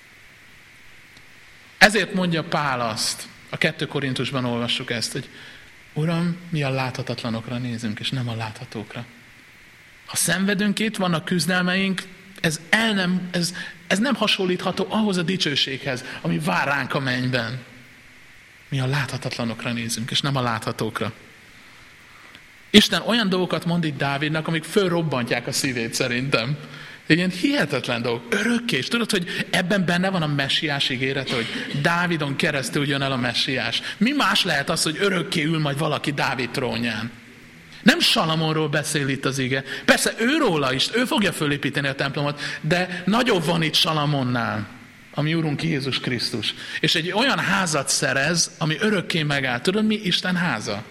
Ezért mondja Pál azt, a 2 Korintusban olvassuk ezt, hogy Uram, mi a láthatatlanokra nézünk, és nem a láthatókra. Ha szenvedünk itt, vannak küzdelmeink, ez nem hasonlítható ahhoz a dicsőséghez, ami vár ránk a mennyben. Mi a láthatatlanokra nézünk, és nem a láthatókra. Isten olyan dolgokat mond itt Dávidnak, amik fölrobbantják a szívét szerintem. Egy ilyen hihetetlen dolog, örökké. És tudod, hogy ebben benne van a messiás ígéret, hogy Dávidon keresztül jön el a messiás. Mi más lehet az, hogy örökké ül majd valaki Dávid trónján? Nem Salamonról beszél itt az ige. Persze őróla is, ő fogja fölépíteni a templomot, de nagyobb van itt Salamonnál, ami Úrunk Jézus Krisztus. És egy olyan házat szerez, ami örökké megáll. Tudod, mi Isten háza?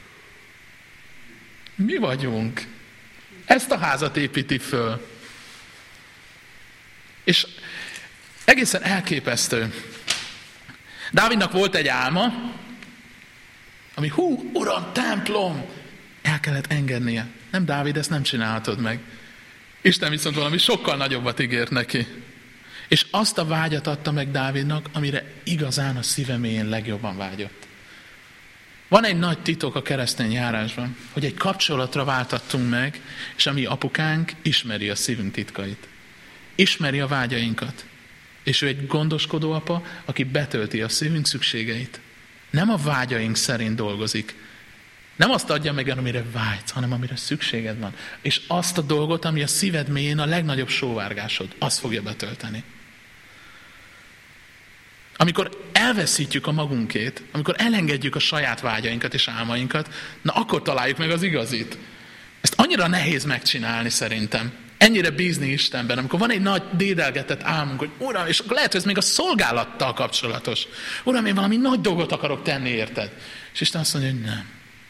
Mi vagyunk. Ezt a házat építi föl. És egészen elképesztő. Dávidnak volt egy álma, ami Uram, templom! El kellett engednie. Nem, Dávid, ezt nem csinálhatod meg. Isten viszont valami sokkal nagyobbat ígért neki. És azt a vágyat adta meg Dávidnak, amire igazán a szíve mélyén legjobban vágyott. Van egy nagy titok a keresztény járásban, hogy egy kapcsolatra váltattunk meg, és a mi apukánk ismeri a szívünk titkait. Ismeri a vágyainkat. És ő egy gondoskodó apa, aki betölti a szívünk szükségeit. Nem a vágyaink szerint dolgozik. Nem azt adja meg, amire vágysz, hanem amire szükséged van. És azt a dolgot, ami a szíved mélyén a legnagyobb sóvárgásod, azt fogja betölteni. Amikor elveszítjük a magunkét, amikor elengedjük a saját vágyainkat és álmainkat, na akkor találjuk meg az igazit. Ezt annyira nehéz megcsinálni szerintem. Ennyire bízni Istenben, amikor van egy nagy dédelgetett álmunk, hogy Uram, és lehet, hogy ez még a szolgálattal kapcsolatos. Uram, én valami nagy dolgot akarok tenni, érted? És Isten azt mondja, hogy nem.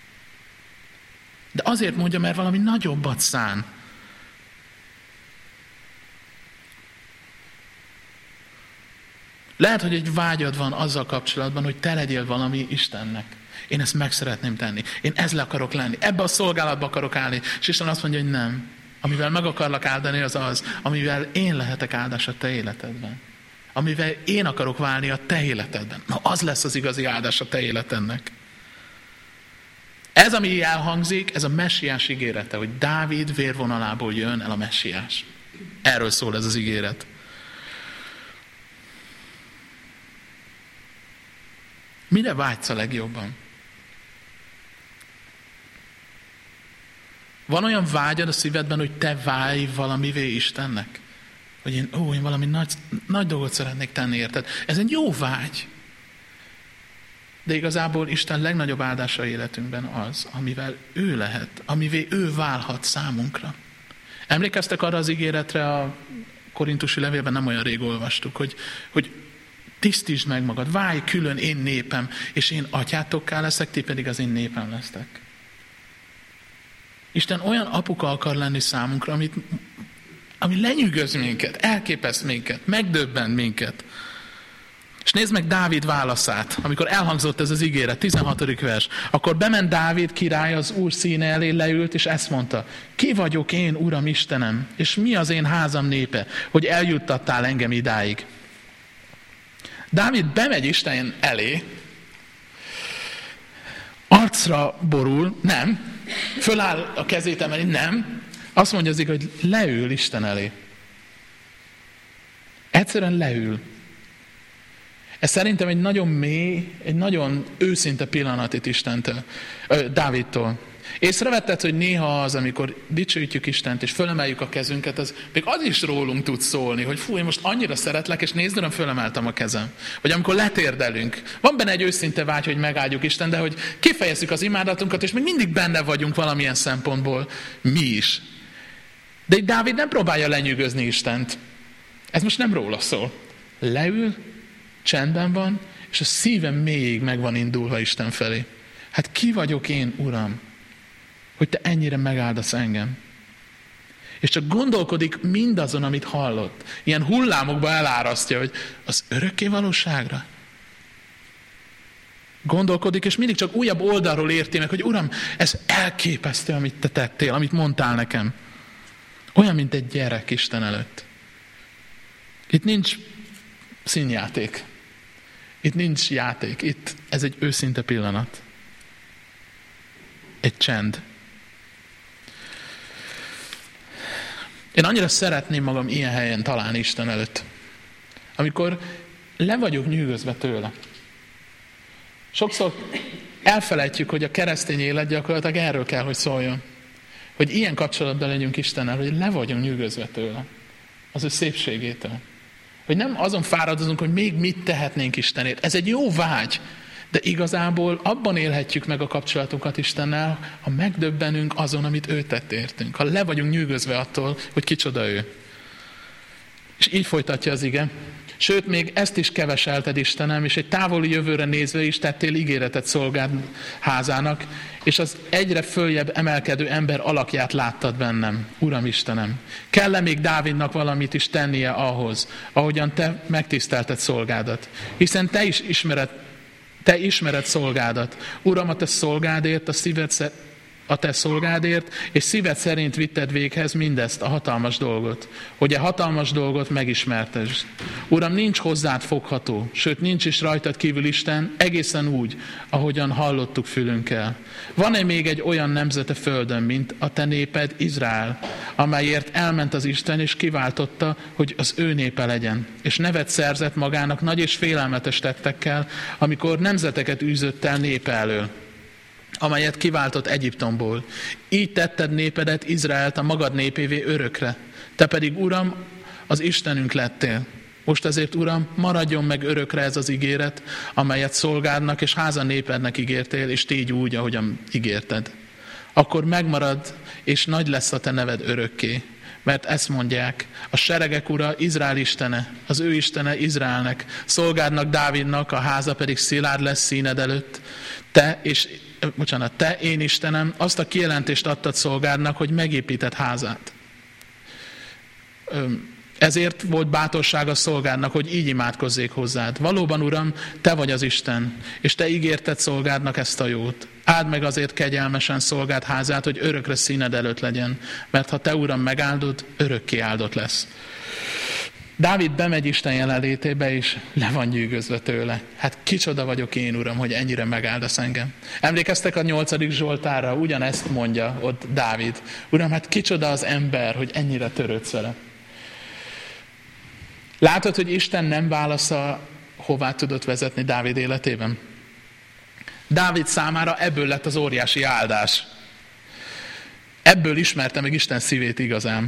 De azért mondja, mert valami nagyobbat szán. Lehet, hogy egy vágyad van azzal kapcsolatban, hogy te legyél valami Istennek. Én ezt meg szeretném tenni. Én ezzel akarok lenni. Ebbe a szolgálatba akarok állni. És Isten azt mondja, hogy nem. Amivel meg akarlak áldani, az az, amivel én lehetek áldás a te életedben. Amivel én akarok válni a te életedben. Na, az lesz az igazi áldás a te életednek. Ez, ami elhangzik, ez a messiás ígérete, hogy Dávid vérvonalából jön el a messiás. Erről szól ez az ígéret. Mire vágysz a legjobban? Van olyan vágyad a szívedben, hogy te válj valamivé Istennek? Hogy én valami nagy dolgot szeretnék tenni, érted? Ez egy jó vágy. De igazából Isten legnagyobb áldása életünkben az, amivel ő lehet, amivé ő válhat számunkra. Emlékeztek arra az ígéretre, a korintusi levélben nem olyan rég olvastuk, hogy tisztítsd meg magad, válj külön én népem, és én atyátokká leszek, ti pedig az én népem lesztek. Isten olyan apuka akar lenni számunkra, ami lenyűgöz minket, elképeszt minket, megdöbbent minket. És nézd meg Dávid válaszát, amikor elhangzott ez az ígéret, 16. vers. Akkor bement Dávid király az Úr színe elé, leült, és ezt mondta: ki vagyok én, Uram Istenem, és mi az én házam népe, hogy eljuttattál engem idáig? Dávid bemegy Isten elé, arcra borul, nem, föláll a kezét emeli, nem, azt mondja az igaz, hogy leül Isten elé. Egyszerűen leül. Ez szerintem egy nagyon mély, egy nagyon őszinte pillanat itt Istentől, Dávidtól. Észrevetted, hogy néha az, amikor dicsőítjük Istent, és fölemeljük a kezünket, az még az is rólunk tud szólni, hogy fú, én most annyira szeretlek, és nézd, Uram, fölemeltem a kezem. Vagy amikor letérdelünk. Van benne egy őszinte vágy, hogy megáldjuk Istent, de hogy kifejezzük az imádatunkat, és még mindig benne vagyunk valamilyen szempontból mi is. De itt Dávid nem próbálja lenyűgözni Istent. Ez most nem róla szól. Leül, csendben van, és a szívem mélyig meg van indulva Isten felé. Hát ki vagyok én, Uram, hogy te ennyire megáldasz engem? És csak gondolkodik mindazon, amit hallott. Ilyen hullámokba elárasztja, hogy az örökké valóságra. Gondolkodik, és mindig csak újabb oldalról érti meg, hogy Uram, ez elképesztő, amit te tettél, amit mondtál nekem. Olyan, mint egy gyerek Isten előtt. Itt nincs színjáték. Itt nincs játék. Itt ez egy őszinte pillanat. Egy csend. Én annyira szeretném magam ilyen helyen találni Isten előtt. Amikor le vagyok nyűgözve tőle. Sokszor elfelejtjük, hogy a keresztény élet gyakorlatilag erről kell, hogy szóljon. Hogy ilyen kapcsolatban legyünk Istennel, hogy le vagyunk nyűgözve tőle. Az ő szépségétől. Hogy nem azon fáradozunk, hogy még mit tehetnénk Istenért. Ez egy jó vágy, de igazából abban élhetjük meg a kapcsolatunkat Istennel, ha megdöbbenünk azon, amit ő tett értünk. Ha le vagyunk nyűgözve attól, hogy kicsoda ő. És így folytatja az ige. Sőt, még ezt is keveselted, Istenem, és egy távoli jövőre nézve is tettél ígéretet szolgád házának, és az egyre följebb emelkedő ember alakját láttad bennem, Uram Istenem. Kell-e még Dávidnak valamit is tennie ahhoz, ahogyan te megtisztelted szolgádat? Hiszen te ismered szolgádat. Uram, a te szolgádért, a te szolgádért, és szíved szerint vitted véghez mindezt, a hatalmas dolgot, hogy a hatalmas dolgot megismertesd. Uram, nincs hozzád fogható, sőt nincs is rajtad kívül Isten, egészen úgy, ahogyan hallottuk fülünkkel. Van-e még egy olyan nemzete földön, mint a te néped, Izrael, amelyért elment az Isten, és kiváltotta, hogy az ő népe legyen, és nevet szerzett magának nagy és félelmetes tettekkel, amikor nemzeteket űzött el népe elől, amelyet kiváltott Egyiptomból. Így tetted népedet, Izraelt a magad népévé örökre. Te pedig, Uram, az Istenünk lettél. Most ezért, Uram, maradjon meg örökre ez az ígéret, amelyet szolgádnak és háza népednek ígértél, és tégy úgy, ahogyan ígérted. Akkor megmarad, és nagy lesz a te neved örökké. Mert ezt mondják, a seregek ura, Izrael istene, az ő istene Izraelnek, szolgádnak Dávidnak, a háza pedig szilárd lesz színed előtt. Te, én Istenem, azt a kijelentést adtad szolgádnak, hogy megépített házát. Ezért volt bátorság a szolgádnak, hogy így imádkozzék hozzád. Valóban, Uram, te vagy az Isten, és te ígérted szolgádnak ezt a jót. Áld meg azért kegyelmesen szolgád házát, hogy örökre színed előtt legyen, mert ha te, Uram, megáldod, örökké áldott lesz. Dávid bemegy Isten jelenlétébe, és le van nyűgözve tőle. Hát kicsoda vagyok én, Uram, hogy ennyire megáldasz engem. Emlékeztek a 8. Zsoltárra? Ugyanezt mondja ott Dávid. Uram, hát kicsoda az ember, hogy ennyire törődsz vele. Látod, hogy Isten nem válasza, hová tudott vezetni Dávid életében? Dávid számára ebből lett az óriási áldás. Ebből ismerte meg Isten szívét igazán.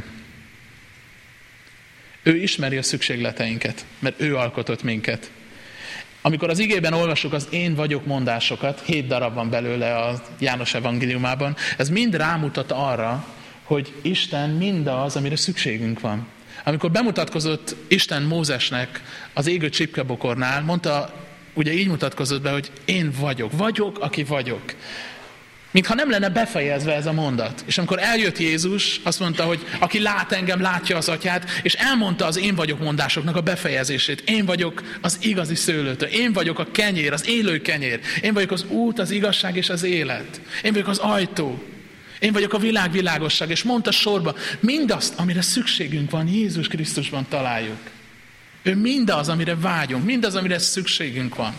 Ő ismeri a szükségleteinket, mert ő alkotott minket. Amikor az igében olvasjuk az én vagyok mondásokat, 7 darab van belőle a János evangéliumában, ez mind rámutat arra, hogy Isten mindaz, amire szükségünk van. Amikor bemutatkozott Isten Mózesnek az égő csipkebokornál, mondta, ugye így mutatkozott be, hogy én vagyok, aki vagyok. Mintha nem lenne befejezve ez a mondat. És amikor eljött Jézus, azt mondta, hogy aki lát engem, látja az atyát, és elmondta az én vagyok mondásoknak a befejezését. Én vagyok az igazi szőlőtő. Én vagyok a kenyér, az élő kenyér. Én vagyok az út, az igazság és az élet. Én vagyok az ajtó. Én vagyok a világ világosság. És mondta sorba, mindazt, amire szükségünk van, Jézus Krisztusban találjuk. Ő mindaz, amire vágyunk, mindaz, amire szükségünk van.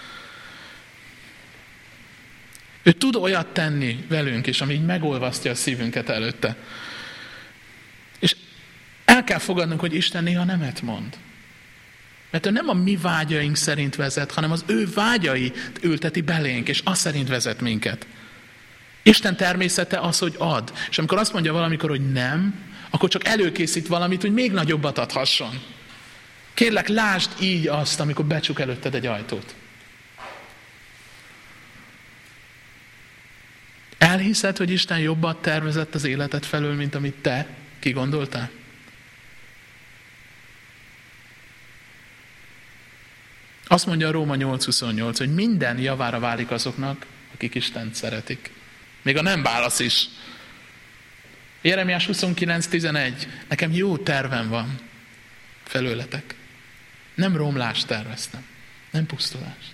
Ő tud olyat tenni velünk is, ami így megolvasztja a szívünket előtte. És el kell fogadnunk, hogy Isten néha nemet mond. Mert ő nem a mi vágyaink szerint vezet, hanem az ő vágyait ülteti belénk, és az szerint vezet minket. Isten természete az, hogy ad. És amikor azt mondja valamikor, hogy nem, akkor csak előkészít valamit, hogy még nagyobbat adhasson. Kérlek, lásd így azt, amikor becsuk előtted egy ajtót. Elhiszed, hogy Isten jobbat tervezett az életed felől, mint amit te kigondoltál? Azt mondja a Róma 8:28, hogy minden javára válik azoknak, akik Istent szeretik. Még a nem válasz is. Jeremiás 29:11. Nekem jó tervem van felőletek. Nem romlást terveztem, nem pusztulást.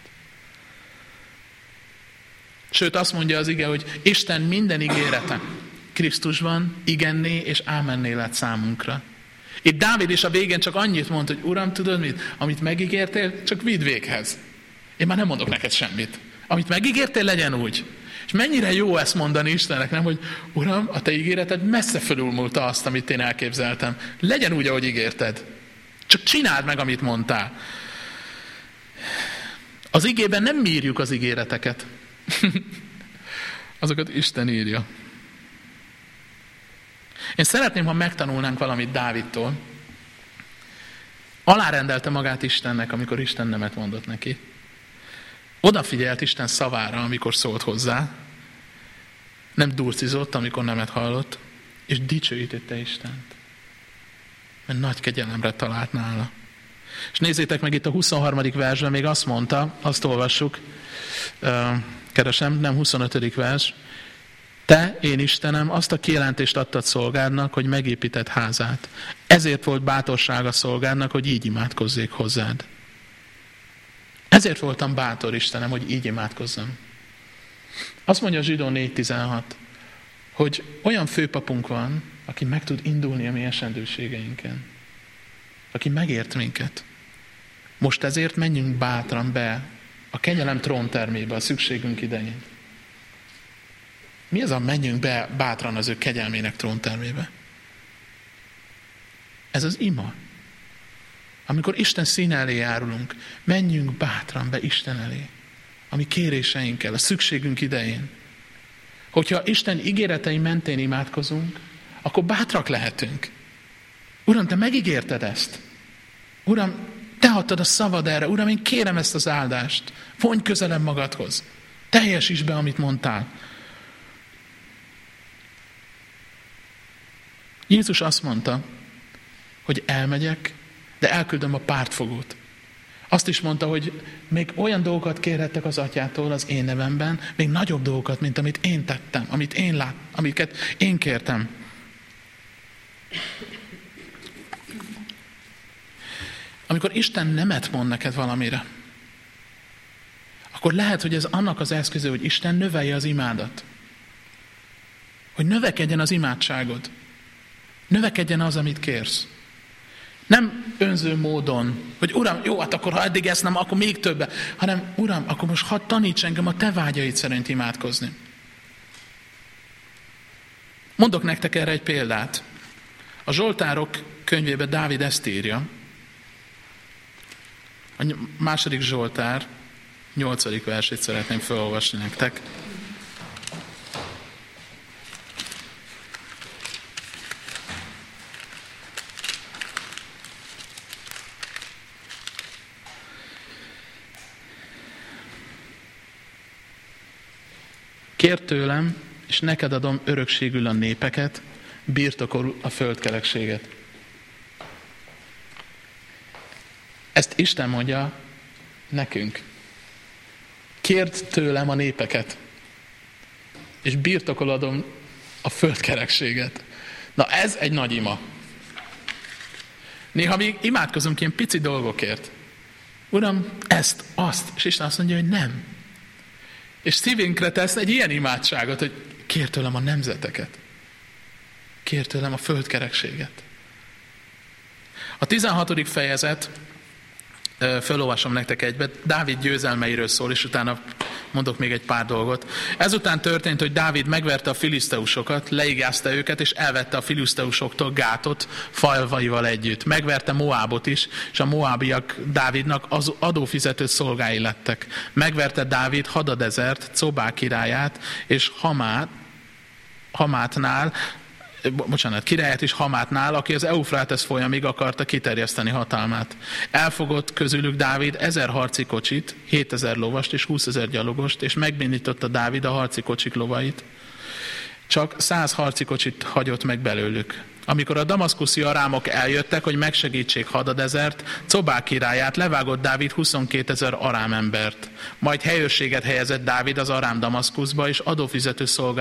Sőt, azt mondja az ige, hogy Isten minden ígérete Krisztusban igenné és ámenné lett számunkra. Itt Dávid is a végén csak annyit mond, hogy Uram, tudod mit? Amit megígértél, csak vidd véghez. Én már nem mondok neked semmit. Amit megígértél, legyen úgy. És mennyire jó ezt mondani Istennek, nem, hogy Uram, a te ígéreted messze fölülmúlta azt, amit én elképzeltem. Legyen úgy, ahogy ígérted. Csak csináld meg, amit mondtál. Az igében nem mi írjuk az ígéreteket. Azokat Isten írja. Én szeretném, ha megtanulnánk valamit Dávidtól. Alárendelte magát Istennek, amikor Isten nemet mondott neki. Odafigyelt Isten szavára, amikor szólt hozzá. Nem durcizott, amikor nemet hallott. És dicsőítette Istent. Mert nagy kegyelemre talált nála. És nézzétek meg itt a 23. versben, még azt mondta, azt olvassuk, keresem, nem 25. vers. Te, én Istenem, azt a kijelentést adtad szolgádnak, hogy megépíted házát. Ezért volt bátorsága szolgádnak, hogy így imádkozzék hozzád. Ezért voltam bátor, Istenem, hogy így imádkozzam. Azt mondja a Zsidó 4:16, hogy olyan főpapunk van, aki meg tud indulni a mi esendőségeinken. Aki megért minket. Most ezért menjünk bátran be a kegyelem tróntermébe a szükségünk idején. Mi az a menjünk be bátran az ő kegyelmének tróntermébe? Ez az ima. Amikor Isten színe elé járulunk, menjünk bátran be Isten elé. A mi kéréseinkkel, a szükségünk idején. Hogyha Isten ígéretei mentén imádkozunk, akkor bátrak lehetünk. Uram, te megígérted ezt. Uram, te adtad a szavad erre. Uram, én kérem ezt az áldást. Vonj közelebb magadhoz. Teljesítsd be, amit mondtál. Jézus azt mondta, hogy elmegyek, de elküldöm a pártfogót. Azt is mondta, hogy még olyan dolgokat kérhettek az atyától az én nevemben, még nagyobb dolgokat, mint amit én tettem, amit én láttam, amiket én kértem. Amikor Isten nemet mond neked valamire, akkor lehet, hogy ez annak az eszköze, hogy Isten növelje az imádat. Hogy növekedjen az imádságod. Növekedjen az, amit kérsz. Nem önző módon, hogy Uram, jó, hát akkor ha eddig ezt nem, akkor még többet, hanem Uram, akkor most hadd taníts engem a te vágyaid szerint imádkozni. Mondok nektek erre egy példát. A Zsoltárok könyvében Dávid ezt írja. A 2. Zsoltár 8. versét szeretném felolvasni nektek. Kérd tőlem, és neked adom örökségül a népeket, birtokol a földkerekséget. Ezt Isten mondja nekünk. Kérd tőlem a népeket, és birtokol adom a földkerekséget. Na ez egy nagy ima. Néha még imádkozunk ilyen pici dolgokért. Uram, ezt, azt, és Isten azt mondja, hogy nem. És szívünkre tesz egy ilyen imádságot, hogy kérd tőlem a nemzeteket. Kérd tőlem a földkerekséget. A 16. fejezet, felolvasom nektek egybe, Dávid győzelmeiről szól, és utána mondok még egy pár dolgot. Ezután történt, hogy Dávid megverte a filiszteusokat, leigázta őket, és elvette a filiszteusoktól Gátot falvaival együtt. Megverte Moábot is, és a moábiak Dávidnak az adófizető szolgái lettek. Megverte Dávid Hadadezert, Cobá királyát, és királyát is Hamátnál, aki az Eufrátesz folyamig akarta kiterjeszteni hatalmát. Elfogott közülük Dávid 1000 harci kocsit, 7000 lovast és 20 000 gyalogost, és megbénította Dávid a harci kocsik lovait. Csak 100 harci kocsit hagyott meg belőlük. Amikor a damaszkuszi arámok eljöttek, hogy megsegítsék Hadadezert, Cobá királyát, levágott Dávid 22 000 arám embert. Majd helyőrséget helyezett Dávid az arám Damaszkuszba, és adófizető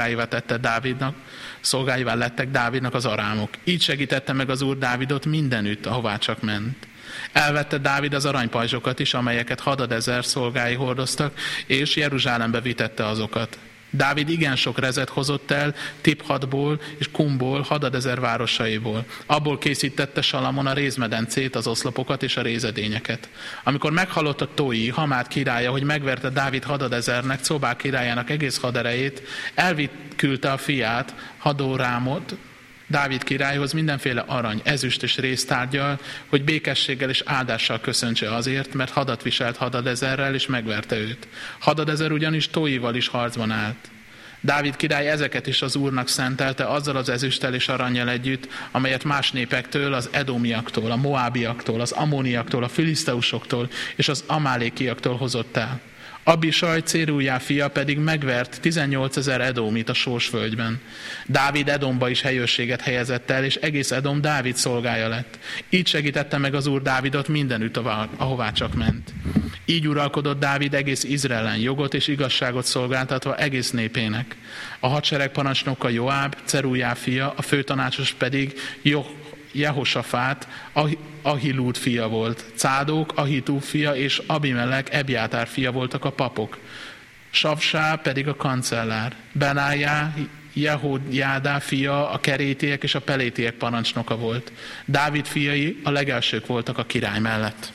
szolgáivá lettek Dávidnak az arámok. Így segítette meg az Úr Dávidot mindenütt, ahová csak ment. Elvette Dávid az aranypajzsokat is, amelyeket Hadadezer szolgái hordoztak, és Jeruzsálembe vitette azokat. Dávid igen sok rezet hozott el Tiphatból és Kumból, Hadadezer városaiból. Abból készítette Salamon a rézmedencét, az oszlopokat és a rézedényeket. Amikor meghallotta Tói, Hamát királya, hogy megverte Dávid Hadadezernek, Cobá királyának egész haderejét, küldte a fiát, Hadorámot, Dávid királyhoz mindenféle arany, ezüst és réztárggyal, hogy békességgel és áldással köszöntse azért, mert hadat viselt Hadadezerrel, és megverte őt. Hadadezer ugyanis Tóival is harcban állt. Dávid király ezeket is az Úrnak szentelte, azzal az ezüsttel és arannyal együtt, amelyet más népektől, az edomiaktól, a moábiaktól, az ammóniaktól, a filiszteusoktól és az amálékiaktól hozott el. Abisaj, Céruljá fia pedig megvert 18 000 edomit a Sósvölgyben. Dávid Edomba is helyőrséget helyezett el, és egész Edom Dávid szolgája lett. Így segítette meg az Úr Dávidot mindenütt, ahová csak ment. Így uralkodott Dávid egész Izraelen, jogot és igazságot szolgáltatva egész népének. A hadsereg parancsnoka Joáb, Ceruljá fia, a főtanácsos pedig Jehosafát, Ahilúd fia volt. Cádók, Ahitúb fia és Abimelek, Ebjátár fia voltak a papok. Savsá pedig a kancellár. Benájá, Jehodjádá fia, a kerétiek és a pelétiek parancsnoka volt. Dávid fiai a legelsők voltak a király mellett.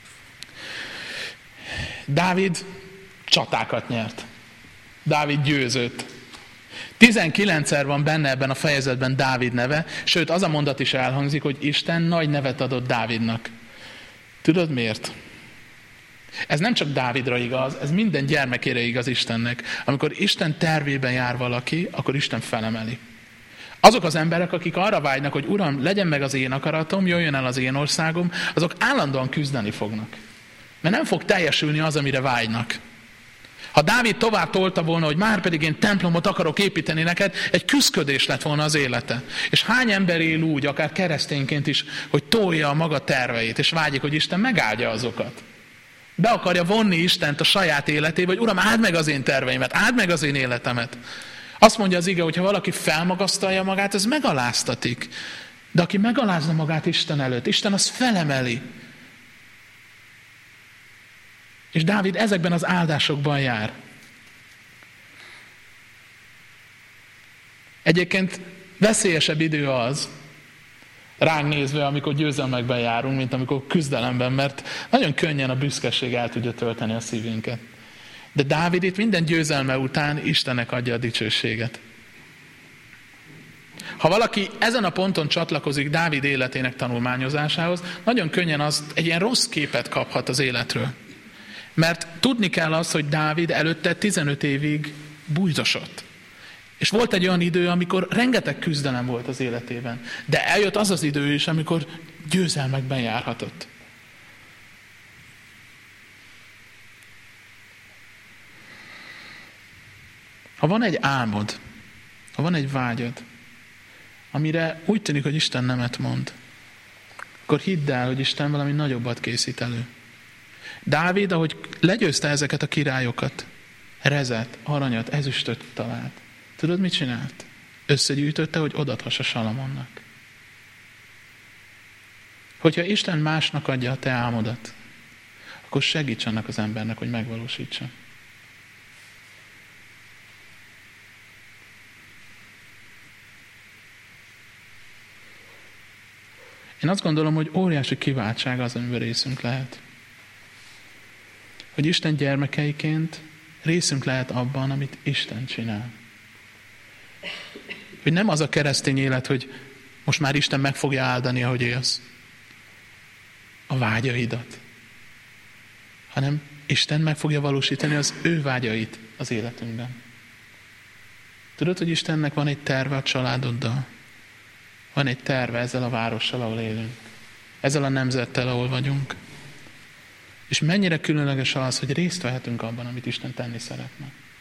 Dávid csatákat nyert. Dávid győzött. 19-szer van benne ebben a fejezetben Dávid neve, sőt az a mondat is elhangzik, hogy Isten nagy nevet adott Dávidnak. Tudod miért? Ez nem csak Dávidra igaz, ez minden gyermekére igaz Istennek. Amikor Isten tervében jár valaki, akkor Isten felemeli. Azok az emberek, akik arra vágynak, hogy Uram, legyen meg az én akaratom, jöjjön el az én országom, azok állandóan küzdeni fognak. Mert nem fog teljesülni az, amire vágynak. Ha Dávid tovább tolta volna, hogy már pedig én templomot akarok építeni neked, egy küszködés lett volna az élete. És hány ember él úgy, akár keresztényként is, hogy tolja a maga terveit, és vágyik, hogy Isten megáldja azokat. Be akarja vonni Istent a saját életébe, hogy Uram, áld meg az én terveimet, áld meg az én életemet. Azt mondja az ige, hogy ha valaki felmagasztalja magát, ez megaláztatik. De aki megalázna magát Isten előtt, Isten azt felemeli. És Dávid ezekben az áldásokban jár. Egyébként veszélyesebb idő az, ránk nézve, amikor győzelmekben járunk, mint amikor küzdelemben, mert nagyon könnyen a büszkeség el tudja tölteni a szívünket. De Dávid itt minden győzelme után Istennek adja a dicsőséget. Ha valaki ezen a ponton csatlakozik Dávid életének tanulmányozásához, nagyon könnyen egy ilyen rossz képet kaphat az életről. Mert tudni kell azt, hogy Dávid előtte 15 évig bújdosott. És volt egy olyan idő, amikor rengeteg küzdelem volt az életében. De eljött az az idő is, amikor győzelmekben járhatott. Ha van egy álmod, ha van egy vágyad, amire úgy tűnik, hogy Isten nemet mond, akkor hidd el, hogy Isten valami nagyobbat készít elő. Dávid, ahogy legyőzte ezeket a királyokat, rezet, aranyat, ezüstöt talált. Tudod, mit csinált? Összegyűjtötte, hogy odaadhassa Salamonnak. Hogyha Isten másnak adja a te álmodat, akkor segíts annak az embernek, hogy megvalósítsa. Én azt gondolom, hogy óriási kiváltság az, amiben részünk lehet. Hogy Isten gyermekeiként részünk lehet abban, amit Isten csinál. Hogy nem az a keresztény élet, hogy most már Isten meg fogja áldani, ahogy élsz a vágyaidat, hanem Isten meg fogja valósítani az ő vágyait az életünkben. Tudod, hogy Istennek van egy terve a családoddal? Van egy terve ezzel a várossal, ahol élünk. Ezzel a nemzettel, ahol vagyunk. És mennyire különleges az, hogy részt vehetünk abban, amit Isten tenni szeretne.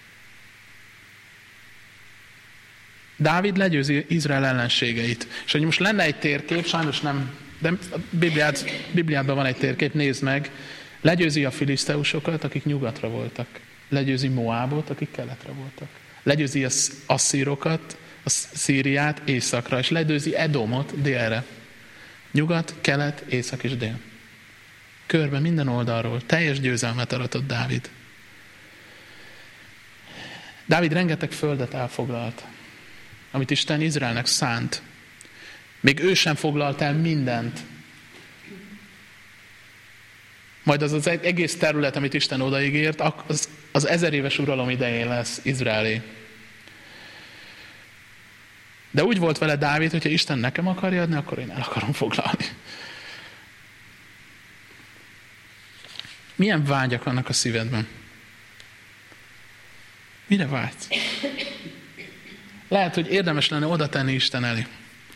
Dávid legyőzi Izrael ellenségeit. És hogy most lenne egy térkép, sajnos nem, de a Bibliában van egy térkép, nézd meg. Legyőzi a filiszteusokat, akik nyugatra voltak. Legyőzi Moábot, akik keletre voltak. Legyőzi az asszírokat, a Szíriát északra, és legyőzi Edomot délre. Nyugat, kelet, észak és dél. Körbe minden oldalról teljes győzelmet aratott Dávid. Dávid rengeteg földet elfoglalt, amit Isten Izraelnek szánt. Még ő sem foglalt el mindent. Majd az egész terület, amit Isten odaígért, az 1000 éves uralom idején lesz Izraelé. De úgy volt vele Dávid, hogyha Isten nekem akarja adni, akkor én el akarom foglalni. Milyen vágyak vannak a szívedben? Mire vágysz? Lehet, hogy érdemes lenne oda tenni Isten elé.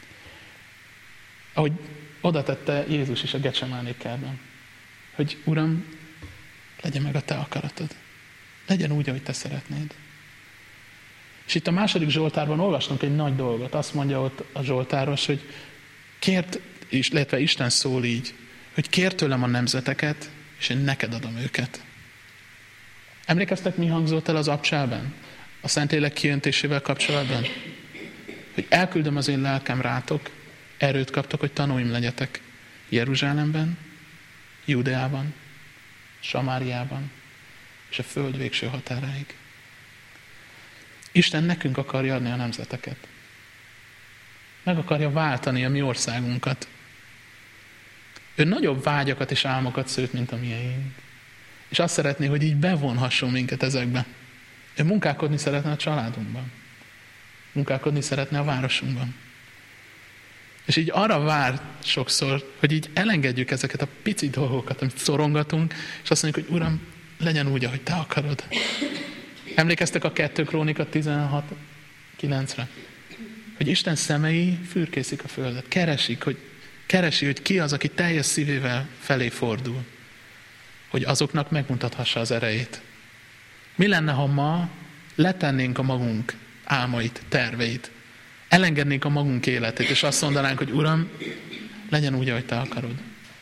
Ahogy oda tette Jézus is a Getsemáné kertben. Hogy Uram, legyen meg a te akaratod. Legyen úgy, ahogy te szeretnéd. És itt a 2. Zsoltárban olvastunk egy nagy dolgot. Azt mondja ott a Zsoltáros, hogy kért, illetve Isten szól így, hogy kért tőlem a nemzeteket, és én neked adom őket. Emlékeztek, mi hangzott el az abcselben? A Szentlélek kijöntésével kapcsolatban? Hogy elküldöm az én lelkem rátok, erőt kaptok, hogy tanúim legyetek Jeruzsálemben, Judeában, Samáriában, és a föld végső határáig. Isten nekünk akarja adni a nemzeteket. Meg akarja váltani a mi országunkat. Ő nagyobb vágyakat és álmokat szőtt, mint a miénk. És azt szeretné, hogy így bevonhasson minket ezekbe. Ő munkálkodni szeretne a családunkban. Munkálkodni szeretne a városunkban. És így arra vár sokszor, hogy így elengedjük ezeket a pici dolgokat, amit szorongatunk, és azt mondjuk, hogy Uram, legyen úgy, ahogy te akarod. Emlékeztek a 2 Krónika 16:9-re? Hogy Isten szemei fürkészik a földet. Keresi, hogy ki az, aki teljes szívével felé fordul. Hogy azoknak megmutathassa az erejét. Mi lenne, ha ma letennénk a magunk álmait, terveit, elengednénk a magunk életét, és azt mondanánk, hogy Uram, legyen úgy, ahogy te akarod.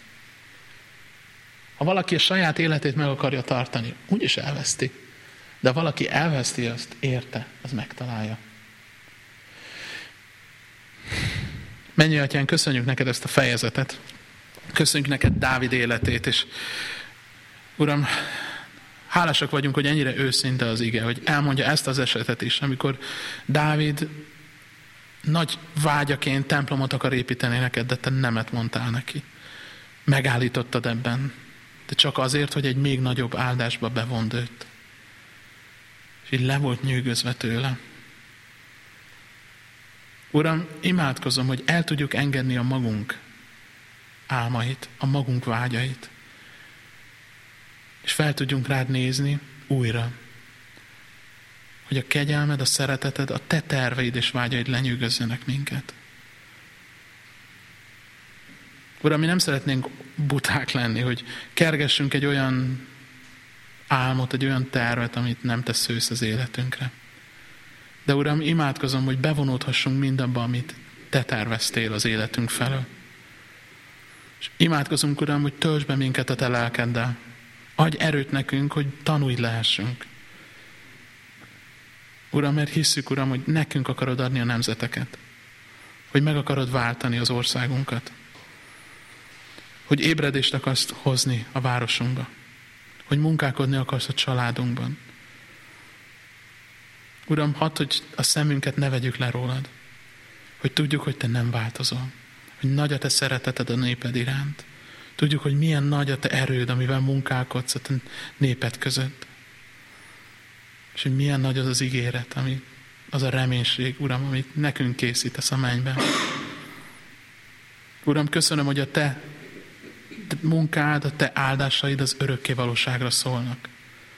Ha valaki a saját életét meg akarja tartani, úgyis elveszti. De ha valaki elveszti azt, érte, az megtalálja. Mennyei Atyán, köszönjük neked ezt a fejezetet. Köszönjük neked Dávid életét, és Uram, hálásak vagyunk, hogy ennyire őszinte az ige, hogy elmondja ezt az esetet is, amikor Dávid nagy vágyaként templomot akar építeni neked, de te nemet mondtál neki. Megállítottad ebben, de csak azért, hogy egy még nagyobb áldásba bevond őt. És így le volt nyűgözve tőle. Uram, imádkozom, hogy el tudjuk engedni a magunk álmait, a magunk vágyait. és fel tudjunk rád nézni újra. Hogy a kegyelmed, a szereteted, a te terveid és vágyaid lenyűgözzenek minket. Uram, mi nem szeretnénk buták lenni, hogy kergessünk egy olyan álmot, egy olyan tervet, amit nem te szősz az életünkre. De Uram, imádkozom, hogy bevonódhassunk mindabba, amit te terveztél az életünk felől. És imádkozunk, Uram, hogy töltsd be minket a te lelkeddel. Adj erőt nekünk, hogy tanulj lehessünk. Uram, mert hisszük, Uram, hogy nekünk akarod adni a nemzeteket. Hogy meg akarod váltani az országunkat. Hogy ébredést akarsz hozni a városunkba. Hogy munkálkodni akarsz a családunkban. Uram, hadd, hogy a szemünket ne vegyük le rólad. Hogy tudjuk, hogy te nem változol. Hogy nagy a te szereteted a néped iránt. Tudjuk, hogy milyen nagy a te erőd, amivel munkálkodsz a te néped között. És hogy milyen nagy az az ígéret, az a reménység, Uram, amit nekünk készítesz a mennyben. Uram, köszönöm, hogy a te munkád, a te áldásaid az örökkévalóságra szólnak.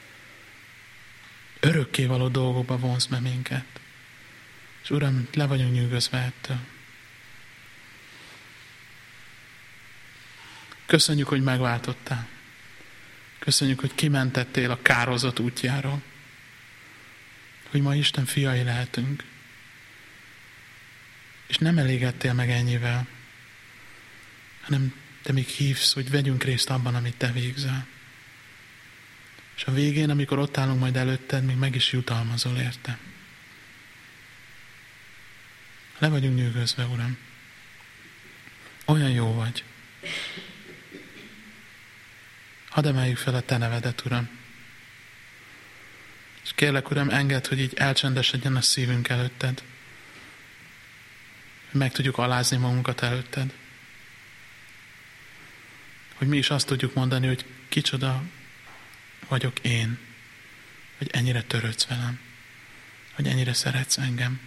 Örökkévaló dolgokba vonz be minket. És Uram, le vagyunk nyűgözve ettől. Köszönjük, hogy megváltottál. Köszönjük, hogy kimentettél a kározott útjáról. Hogy ma Isten fiai lehetünk. És nem elégedtél meg ennyivel, hanem te még hívsz, hogy vegyünk részt abban, amit te végzel. És a végén, amikor ott állunk majd előtted, még meg is jutalmazol érte. Le vagyunk nyűgözve, Uram. Olyan jó vagy. Hadd emeljük fel a te nevedet, Uram. És kérlek, Uram, engedd, hogy így elcsendesedjen a szívünk előtted. Hogy meg tudjuk alázni magunkat előtted. Hogy mi is azt tudjuk mondani, hogy kicsoda vagyok én. Hogy ennyire törődsz velem. Hogy ennyire szeretsz engem.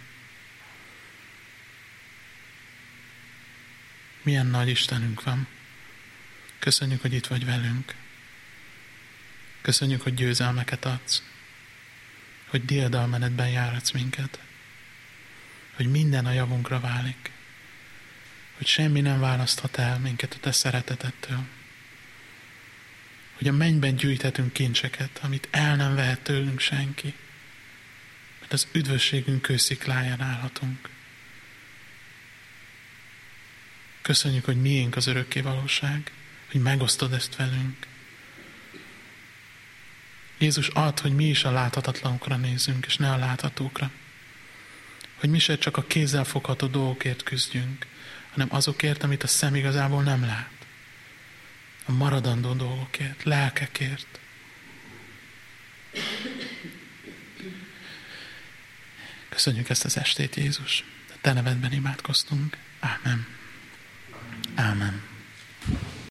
Milyen nagy Istenünk van. Köszönjük, hogy itt vagy velünk. Köszönjük, hogy győzelmeket adsz. Hogy diadalmenetben járatsz minket. Hogy minden a javunkra válik. Hogy semmi nem választhat el minket a te szeretetettől. Hogy a mennyben gyűjthetünk kincseket, amit el nem vehet tőlünk senki. Mert az üdvösségünk kőszikláján állhatunk. Köszönjük, hogy miénk az örökké valóság, hogy megosztod ezt velünk. Jézus, add, hogy mi is a láthatatlanokra nézzünk, és ne a láthatókra. Hogy mi se csak a kézzel fogható dolgokért küzdjünk, hanem azokért, amit a szem igazából nem lát. A maradandó dolgokért, lelkekért. Köszönjük ezt az estét, Jézus. A te nevedben imádkoztunk. Ámen. Ámen.